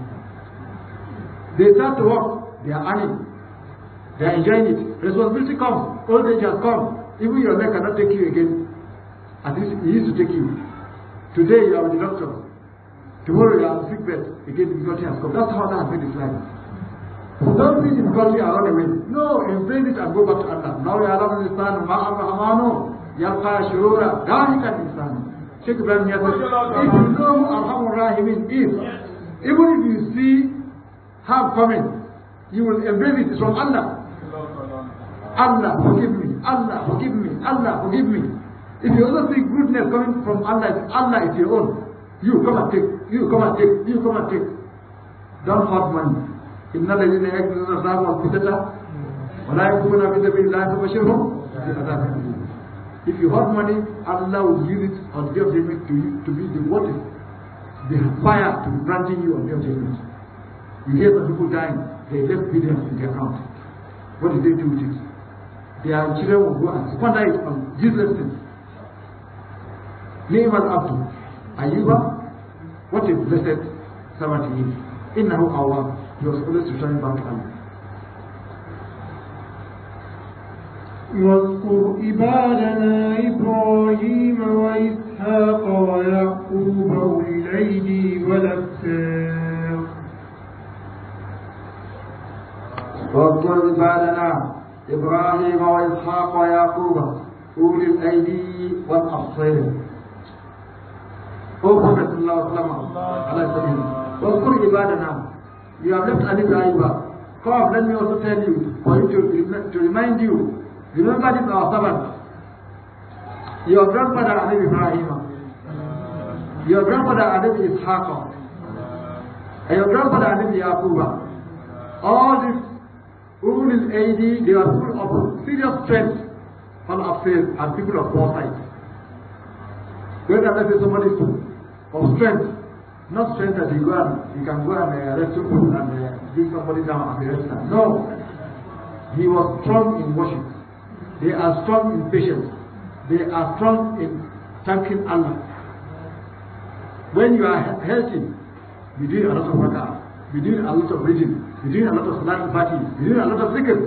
[SPEAKER 3] They start to work, they are earning, they are enjoying it. Responsibility comes, old age has come. Even your leg cannot take you again. At least it used to take you. Today you are with the doctor. Tomorrow you are on sick bed. Again difficulty has come. That's how that has been his life. So don't see difficulty and run away. No, embrace it and go back to Allah. Now you are on the stand, Ma'amahano, Yalqa Shurura, Dahika Nissan. Sheikh Ibrahim Yasser, if you know who Arhamur Rahimin is, even if you see harm coming, you will embrace it. It's from Allah. Allah, forgive me. Allah, forgive me. Allah, forgive me. If you also see goodness coming from Allah, Allah is your own. You come and take. You come and take. You come and take. Don't hoard money. إِنَّ الَّذِينَ يَكْنِزُونَ الذَّهَبَ وَالْفِضَّةَ وَلَا يَنفِقُونَ فِي سَبِيلِ اللَّهِ فَبَشِّرْهُم بِعَذَابٍ أَلِيمٍ. If you hoard money, Allah will use it on the day of judgment to you to be the water, the fire to be granting you on the day of judgment. You hear some people dying, they left billions in their account. What did they do with it? Their children will go and squander it on useless things. Name al Abdu. Ayyuba, what what a blessed servant he is. Innahu awwab. He was always returning back to Allah.
[SPEAKER 2] واذكر عبادنا إبراهيم وإسحاق ويعقوب أولي الأيدي والأبصار.
[SPEAKER 3] واذكر عبادنا إبراهيم وإسحاق ويعقوب أولي الأيدي والأبصار. O Prophet sallallahu alaihi wasallam, واذكر عبادنا. You have left Ali Ibrahim. Come, let me also tell you, for you to, to remind you. Remember this our servant. Your grandfather Ali Ibrahim, your grandfather Ali Ishaq, and your grandfather Ali Yaqub. All these Ulul Aidi, they are full of serious strength, full of faith, and people of foresight. When Allah says somebody of strength, not strength that you go and you can go and uh, arrest people and uh, give somebody down at the restaurant. No, he was strong in worship. They are strong in patience. They are strong in thanking Allah. When you are healthy, you do a lot of rak'ah, you do a lot of reading, you do a lot of salat al-fatih, you do a lot of zikr.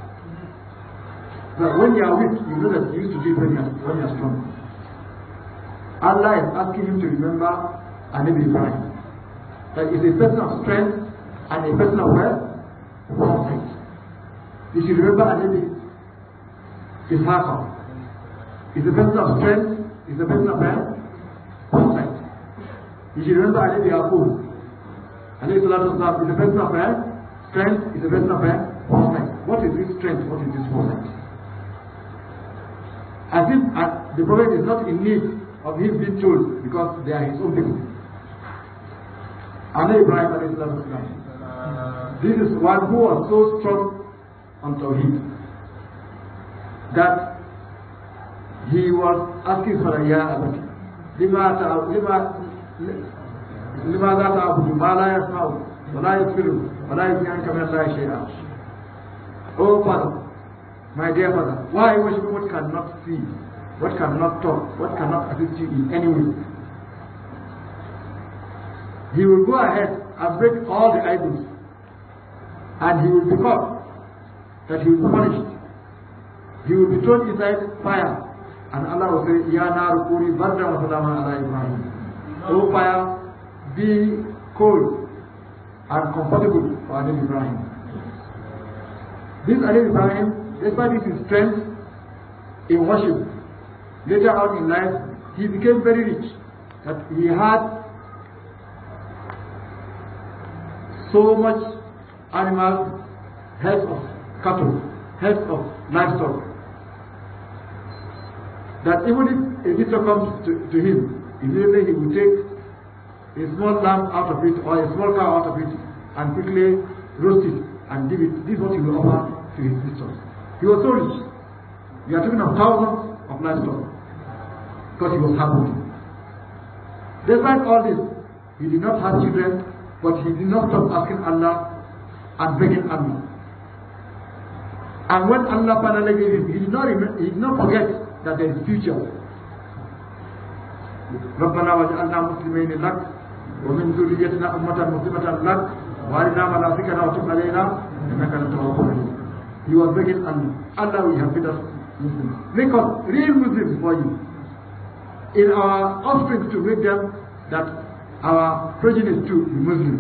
[SPEAKER 3] But when you are weak, you know that you used to do it when you are, when you are strong. Allah is asking him to remember Anabi Ibrahim. That is a person of strength and a person of wealth, foresight. You should remember Anabi Ishaq is a person of strength, is a person of foresight. You should remember Anabi Yaqub. Anabi Salatu Wasalam is a person of strength, is a person of foresight. What is this strength? What is this foresight? As if uh, the Prophet is not in need of him being told because they are his own people. Anabi Ibrahim Alayhi Salatu Wasalam. This is one who was so strong on Tawheed that he was asking for a ya abati lima ta lima lima za ta abudu ma la yasma'u wa la yasiru wa la yughni min Allah shay'a. Oh Father, my dear Father, why worship what cannot see, what cannot talk, what cannot assist you in any way? He will go ahead and break all the idols, and he will be caught, that he will be punished. He will be thrown inside fire, and Allah will say, Ya nar kuni bardan wa salaman ala Ibrahim. O fire, be cold and comfortable for Anabi Ibrahim. This Anabi Ibrahim, despite his strength in worship, later on in life, he became very rich. That he had so much animals, heads of cattle, heads of livestock, that even if a visitor comes to, to him, immediately he will take a small lamb out of it or a small cow out of it and quickly roast it and give it. This is what he will offer to his visitors. He was so rich. We are talking of thousands of livestock because he was happy. Despite all this, he did not have children, but he did not stop asking Allah and begging Allah. And when Allah finally gave him, he did not, remember, he did not forget that there is future. ربنا وجعلنا مسلمين لك ومن ذريتنا أمة مسلمة لك وأرنا مناسكنا وتب علينا إنك أنت التواب الرحيم. He was begging Allah, Allah will have made us Muslims. Make us real Muslims for you. In our offspring to make them that our progeny too be Muslims.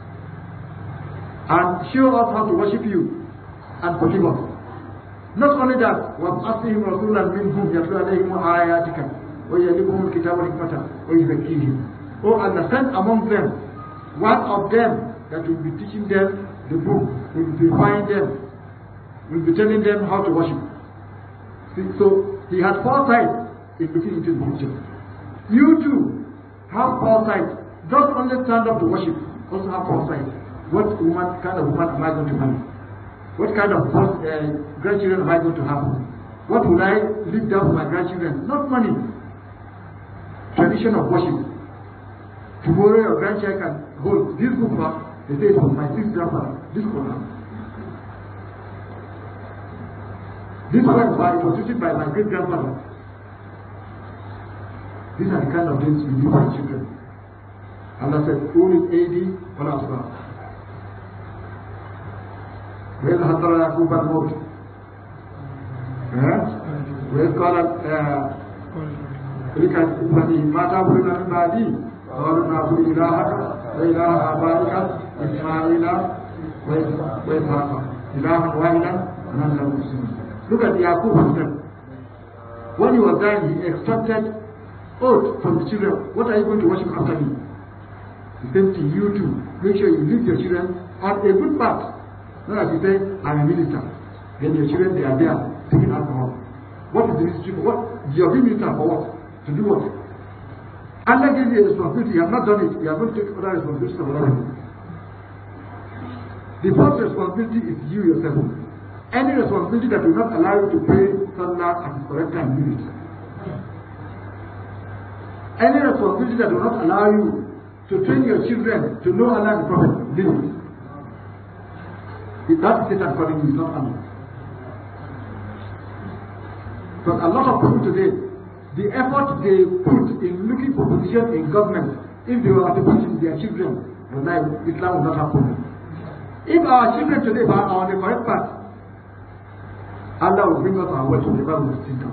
[SPEAKER 3] And show us how to worship you and forgive us. Not only that, وَأَصْلِهِمْ رَسُولًا مِنْهُمْ يَتْلُو عَلَيْهِمْ آيَاتِكَ وَيَعْلِمُهُمُ الْكِتَابَ وَالْحِكْمَةَ وَيُزَكِّيهِمْ. Oh, Allah, send among them one of them that will be teaching them the book, will be purifying them, will be telling them how to worship. See, so he had foresight in looking into the future. You too have foresight. Don't only stand up to worship, also have foresight. What woman, kind of woman am I going to marry? What kind of uh, grandchildren am I going to have? What will I leave down to my grandchildren? Not money. Tradition of worship. Tomorrow your grandchild can hold this book. They say it was my sixth grandfather. This Quran. This one it was written by my great grandfather. These are the kind of things we do for children. Allah said, Uli Aidi wal Asra. وإذ حضر يعقوب الموت وإذ قال لك إبراهيم ما تعبدون من بعدي قالوا نعبد إلهك وإله آبائك إسماعيل وإسحاق إلها واحدا ونحن له مسلمون. Look at Yaqub himself. When he was dying, he extracted oath from the children. What are you going to worship after me? The same thing, you too. Make sure you leave your children on a good path. Not as you say, I'm a minister. Then your children, they are there taking alcohol. What is the ministry for? What? You are being minister for what? To do what? Allah gives you a responsibility. You have not done it. You are going to take other responsibility for other people. The first responsibility is you yourself. Any responsibility that will not allow you to pray Salah at the correct time, leave it. Any responsibility that will not allow you to train your children to know Allah and the Prophet, leave it. That is Satan calling you, not Allah. But a lot of people today, the effort they put in looking for position in government, if they were to put in their children, well, Islam will not have problem. If our children today are on the correct path, Allah will bring us our way to the Bible will sit down.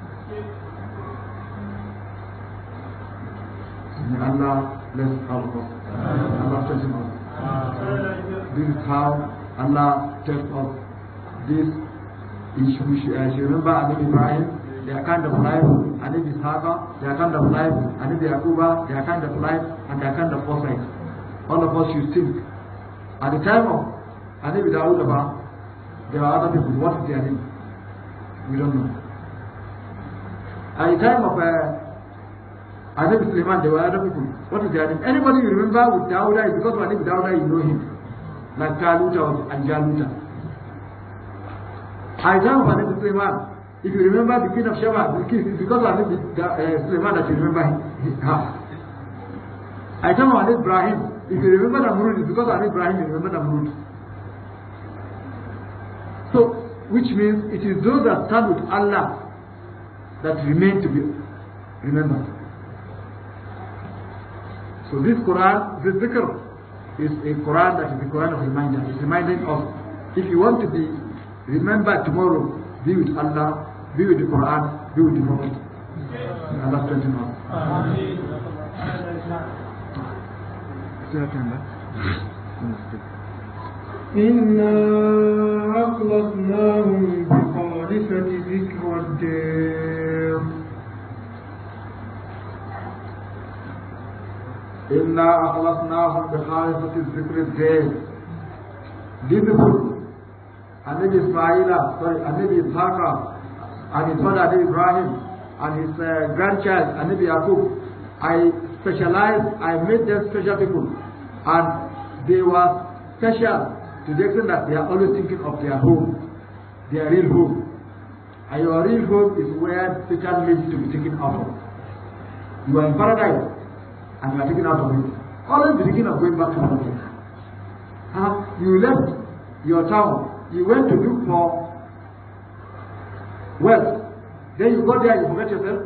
[SPEAKER 3] May Allah bless all of us. Allah bless us. This is how Allah tells us this is we should, uh, should remember Anabi Ibrahim, their kind of life, Anabi Ishaq, their kind of life, Anabi Yaquba, their kind of life, and their kind of foresight. All of us should think. At the time of Anabi Dawud, there are other people. What is their name? We don't know. At the time of uh, Anabi Sulaiman, there were other people. What is their name? Anybody you remember with Dawud is because of Anabi Dawud you know him. Like Taluta and Jaluta. At the time of Anabi Sulaiman, if you remember the king of Sheba, it's because of Anabi uh, Sulaiman that you remember his house. At the time of Anabi Ibrahim, if you remember Namrud, it's because of Anabi Ibrahim you remember Namrud. So, which means it is those that stand with Allah that remain to be remembered. So this Quran, this dhikr, is a Quran that is a Quran of reminder. It's reminding us, if you want to be remembered tomorrow, be with Allah, be with the Quran, be with the Prophet. Allah strengthen us.
[SPEAKER 2] إنا أخلصناهم بخالصة ذكر الدار
[SPEAKER 3] إنا أخلصناهم بخالصة ذكر الدار. These people, Anabi Ismail, sorry, Anabi Ishaq, and his father Anabi Ibrahim, and his uh, grandchild Anabi Yaqub, I specialized, I made them special people, and they were special to the extent that they are always thinking of their home, their real home. And your real home is where Satan needs to be taken out of. You are in paradise and you are taken out of it. Always be thinking of going back to paradise. Uh, you left your town, you went to look for wealth, then you got there and you forget yourself.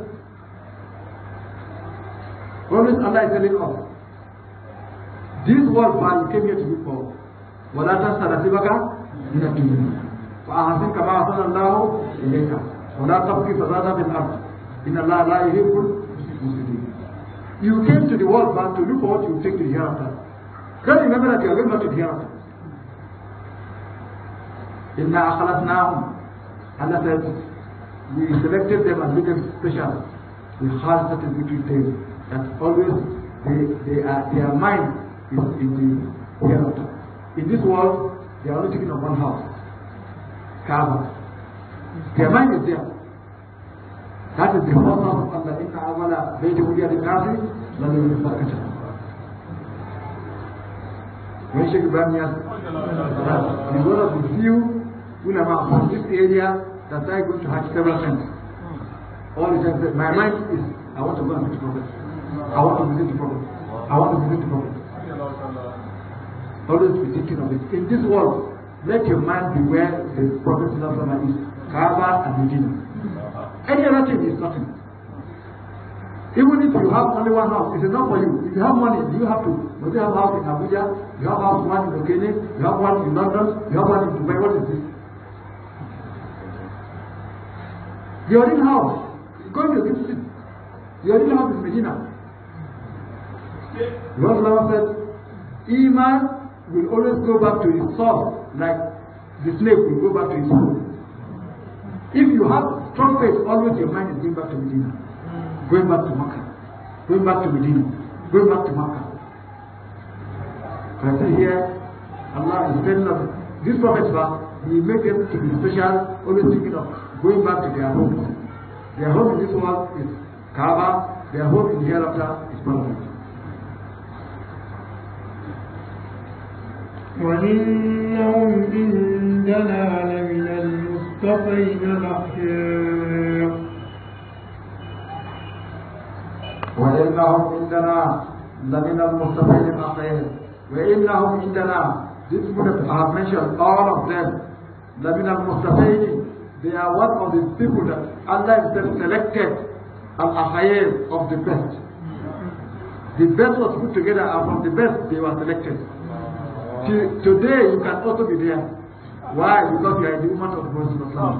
[SPEAKER 3] Always Allah is telling us, this world man you came here to look for. ولا تنس نصيبك من الدنيا فأحسن كما أحسن الله إليك ولا تبقي فسادا في الأرض إن الله لا يحب المفسدين. You came to the world man to look for what you take to the hereafter. Don't remember that you are going back to the hereafter. إنا أخلصناهم. Allah said, we selected them and made them special. We had certain victory that always they, they are, their mind is in the hereafter. In this world, they are only thinking of one house, Kaaba. Their mind is there. That is the first house of Allah. Inna awala bayti wuliyat al-nasi lalil barakatah. When Sheikh Ibrahim Yas, he's one of the few ulama from this area that I go to Hajj several times. All the time said, my mind is, I want to go and meet the Prophet. I want to visit the Prophet. I want to visit the Prophet. Always be thinking of it. In this world, let your mind be where the Prophet is, Kaaba and Medina. Any other thing is nothing. Even if you have only one house, it's enough for you. If you have money, you have to. But you have a house in Abuja, you have a house one in Okene, you have one in London, you have one in Dubai. What is this? Your own house, going to the city. Your own house is Medina. Lord Allah said, Iman will always go back to its source, like the snake will go back to its hole. If you have strong faith, always your mind is going back to Medina. Going back to Makkah, going back to Medina, going back to Makkah. I see here, Allah is telling us, these prophets, He made them to be special, always thinking of going back to their homes. Their home in this world is Kaaba, their home in the hereafter is Paradise.
[SPEAKER 2] وإنهم عندنا لمن المصطفين الأخيار
[SPEAKER 3] وإنهم عندنا لمن المصطفين الأخيار وإنهم عندنا this would I have mentioned all of them لمن المصطفين they are one of the people that Allah himself selected al-akhayr of the best. The best was put together and from the best they were selected. Today you can also be there. Why? Because you are in the ummah of Prophet.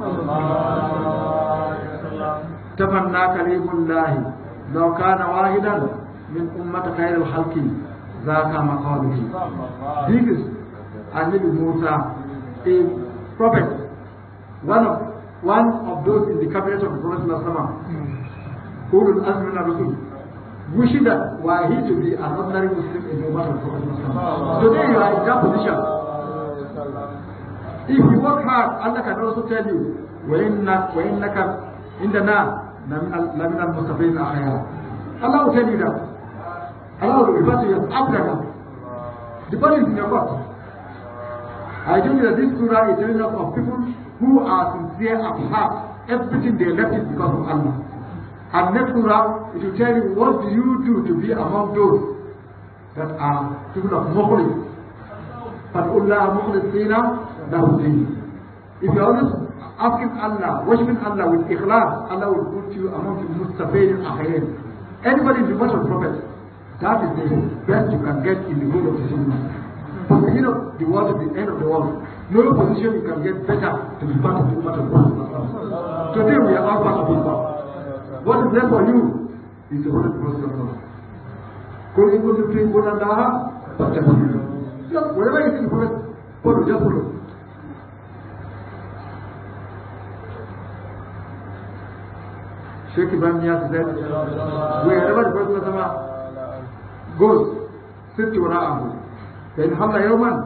[SPEAKER 3] تمنى كريم الله لو كان واحدا من أمة خير الخلق ذاك مقاله. This is Nabi Musa, a prophet, one of one of those in the cabinet of the Prophet Ulul Azmi min ar-Rusul, wishing that were he to be an ordinary Muslim in the ummah of the Prophet. Today you are in that position. If you work hard, Allah can also tell you, وَإِنَّكَ وَإِنَّكَ عِنْدَنَا لَمِنَ الْمُصْطَفَيْنَ الْأَخْيَارِ. Allah will tell you that. Allah will refer to you after that. The body is in your God. I tell you that this surah is telling us of people who are sincere at heart. Everything they left is because of Allah. And next surah, it will tell you what do you do to be among those that are people of mukhlis. فَالْأُلَّهَ مُخْلِصِينَ لَهُ الدِّينِ. If you are always asking Allah, worshiping Allah with ikhlas, Allah will put you among the Mustafayn al-Akhayr. Anybody in the ummah of Prophet, that is the best you can get in the whole of the ummah. From the beginning of the world to the end of the world, no position you can get better to be part of the ummah of Prophet. Today we are all part of it. What is left for you is the whole of the Prophet. Kul in kuntum tuhibbuna Allah fattabi'uni. Wherever you see the Prophet, follow, just follow. Sheikh Ibrahim Niyas said, wherever the Prophet goes, sit to Ra'ahu. Then Hamla Yawman,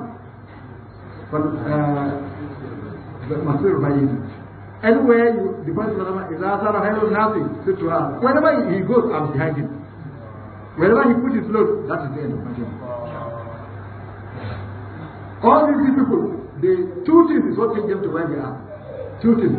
[SPEAKER 3] Masir Bayin. Anywhere you, the Prophet is Azara Hello Nasi, sit to Ra'ahu. Wherever he goes, I'm behind him. Wherever he puts his load, that is the end of my job. All these people, the two things is what takes them to where they are. Two things.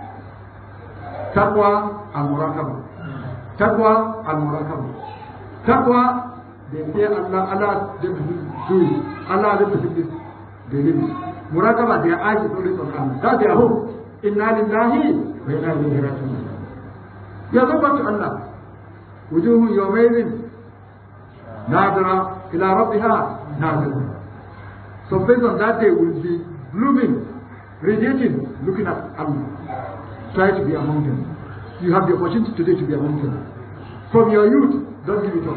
[SPEAKER 3] Taqwa and Muraqabah. Taqwa and Muraqabah. Taqwa, they fear Allah, Allah them to do it. Allah them to do this. They live it. Muraqabah, their eyes is always on Allah. That's their hope. Inna lillahi wa inna ilayhi raji'un. You are going back to Allah. Wujuhu yawmaydin nadira ila rabbiha nadira. So based on that day will be blooming, radiating, looking at Allah. Try to be among them. You have the opportunity today to be among them. From your youth, don't give it up.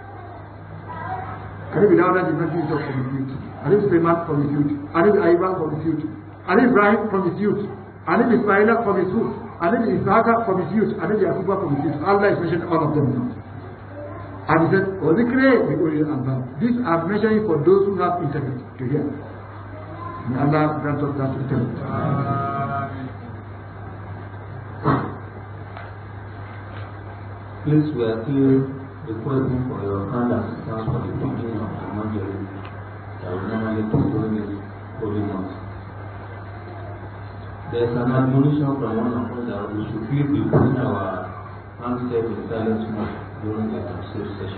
[SPEAKER 3] Arif Dawda did not give it up from his youth. Arif Sulaiman from his youth. Arif Ayba from his youth. Arif Ibrahim from his youth. Arif Ismaila from his youth. Arif Ishaqa from his youth. Arif Yaquba from his youth. Allah is mentioning all of them now. And he said, وَذِكْرَ بِأُولِي الْأَلْبَابِ. These are mentioning for those who have intellect to hear. May Allah grant us that intellect.
[SPEAKER 1] Please, we are still requesting for your kind assistance for the preaching of the Evangelist that will normally take during this holy month. There is an admonition from one of us that we should please be putting our handset in silent mode during the tafsir session.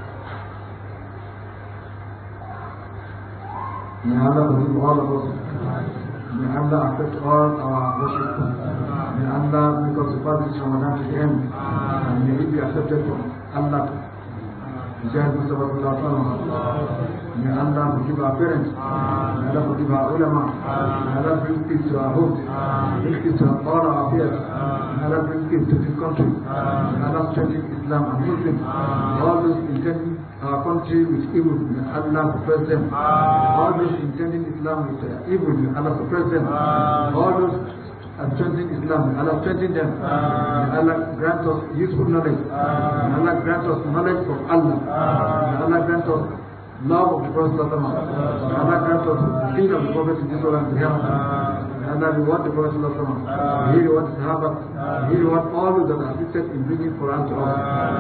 [SPEAKER 3] May Allah forgive all of us. May Allah accept all our worship. May Allah make us to pass this Ramadan to the end. And may it be accepted from us. Allah Jai Mustafa May Allah forgive our parents. May Allah forgive our ulama. May Allah bring peace to our homes. Bring peace to all our affairs. May Allah bring peace to this country. May Allah strengthen Islam and Muslims. All those intending our country with evil, may Allah suppress them. All those intending Islam with uh, evil, may Allah suppress them. All those and strengthening Islam, may Allah strengthen them. May Allah grant us useful knowledge. May Allah grant us knowledge from Allah. May Allah grant us love of the Prophet. May Allah grant us the fear of the Prophet in this world and beyond. May Allah reward the Prophet. He reward the Sahaba. He reward all those that assisted in bringing Quran to us.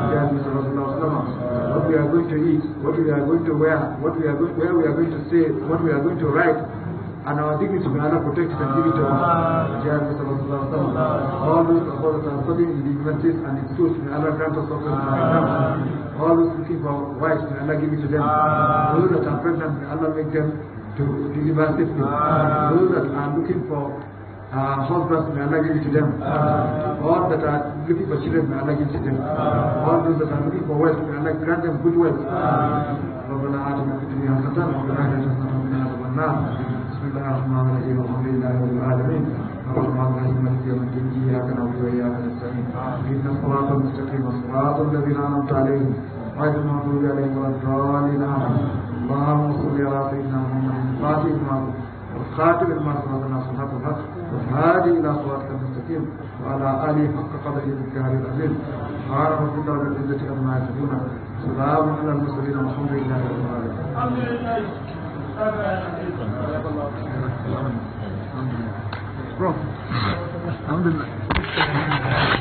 [SPEAKER 3] What we are going to eat, what we are going to wear, what we are going, where we are going to say, what we are going to write, and our dignity, may Allah protect it and give it to us. All those of us that are studying in the universities and institutes, may Allah grant us success in our exams. All those looking for wives, may Allah give it to them. Those that are pregnant, may Allah make them to deliver safely. Those that are looking for uh, husbands, may Allah give it to them. All that are looking for children, may Allah give it to them. All those that are looking for wealth, may Allah grant them good wealth. ربنا آتنا في الدنيا حسنة وفي الآخرة حسنة وقنا عذاب النار. بسم الله الرحمن الرحيم الحمد لله رب العالمين الرحمن الرحيم مالك يوم الدين إياك نعبد وإياك نستعين اهدنا الصراط المستقيم صراط الذين أنعمت عليهم غير المغضوب عليهم ولا الضالين آمين. اللهم صل على سيدنا محمد الفاتح لما والخاتم لما سبق الناس الحق الحق والهادي إلى صراطك المستقيم وعلى آله حق قدره والكهر العظيم. سبحان ربك رب العزة عما يصفون سلام على المرسلين والحمد لله رب العالمين. Bro, alhamdulillah.